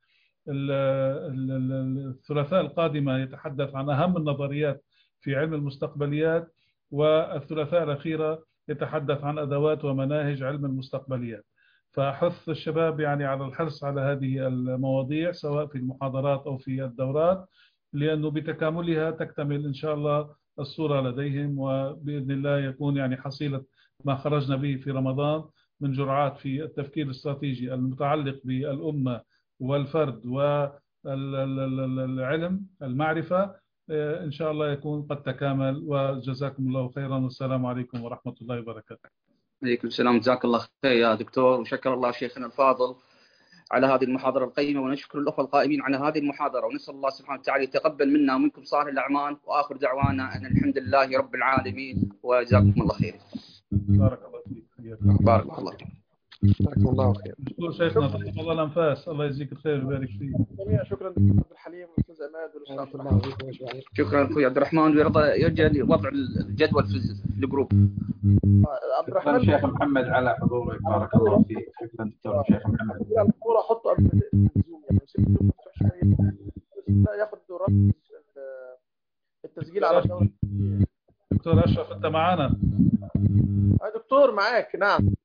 الثلاثاء القادمة يتحدث عن أهم النظريات في علم المستقبليات، والثلاثاء الأخيرة يتحدث عن أدوات ومناهج علم المستقبليات. فأحث الشباب يعني على الحرص على هذه المواضيع سواء في المحاضرات أو في الدورات، لأنه بتكاملها تكتمل إن شاء الله الصورة لديهم، وبإذن الله يكون يعني حصيلة ما خرجنا به في رمضان من جرعات في التفكير الاستراتيجي المتعلق بالأمة والفرد والعلم المعرفة، إن شاء الله يكون قد تكامل. وجزاكم الله خيرا، والسلام عليكم ورحمة الله وبركاته. عليكم السلام، جزاك الله خير يا دكتور، وشكر الله شيخنا الفاضل على هذه المحاضرة القيمة، ونشكر الأخوة القائمين على هذه المحاضرة، ونسأل الله سبحانه وتعالى يتقبل منا ومنكم صالح الأعمال، وآخر دعوانا أن الحمد لله رب العالمين، وجزاكم الله خير. بارك الله فيك. بارك الله فيك. جزاكم الله خير. شكرا شيخنا، طيب الله الأنفاس، الله يجزيك الخير ويبارك فيك. شكرا دكتور عبد الحليم والاستاذ عماد والاستاذ عبد الرحمن. شكرا اخوي عبد الرحمن، يرجى وضع الجدول في الجروب. عبد الرحمن الشيخ محمد على حضورك، بارك الله فيك. شكرا دكتور الشيخ محمد. الصورة حطه قبل ما تقفل الزوم، يعني لا ياخذ رقم التسجيل على الدورة. دكتور أشرف أنت معنا؟ دكتور معاك. نعم.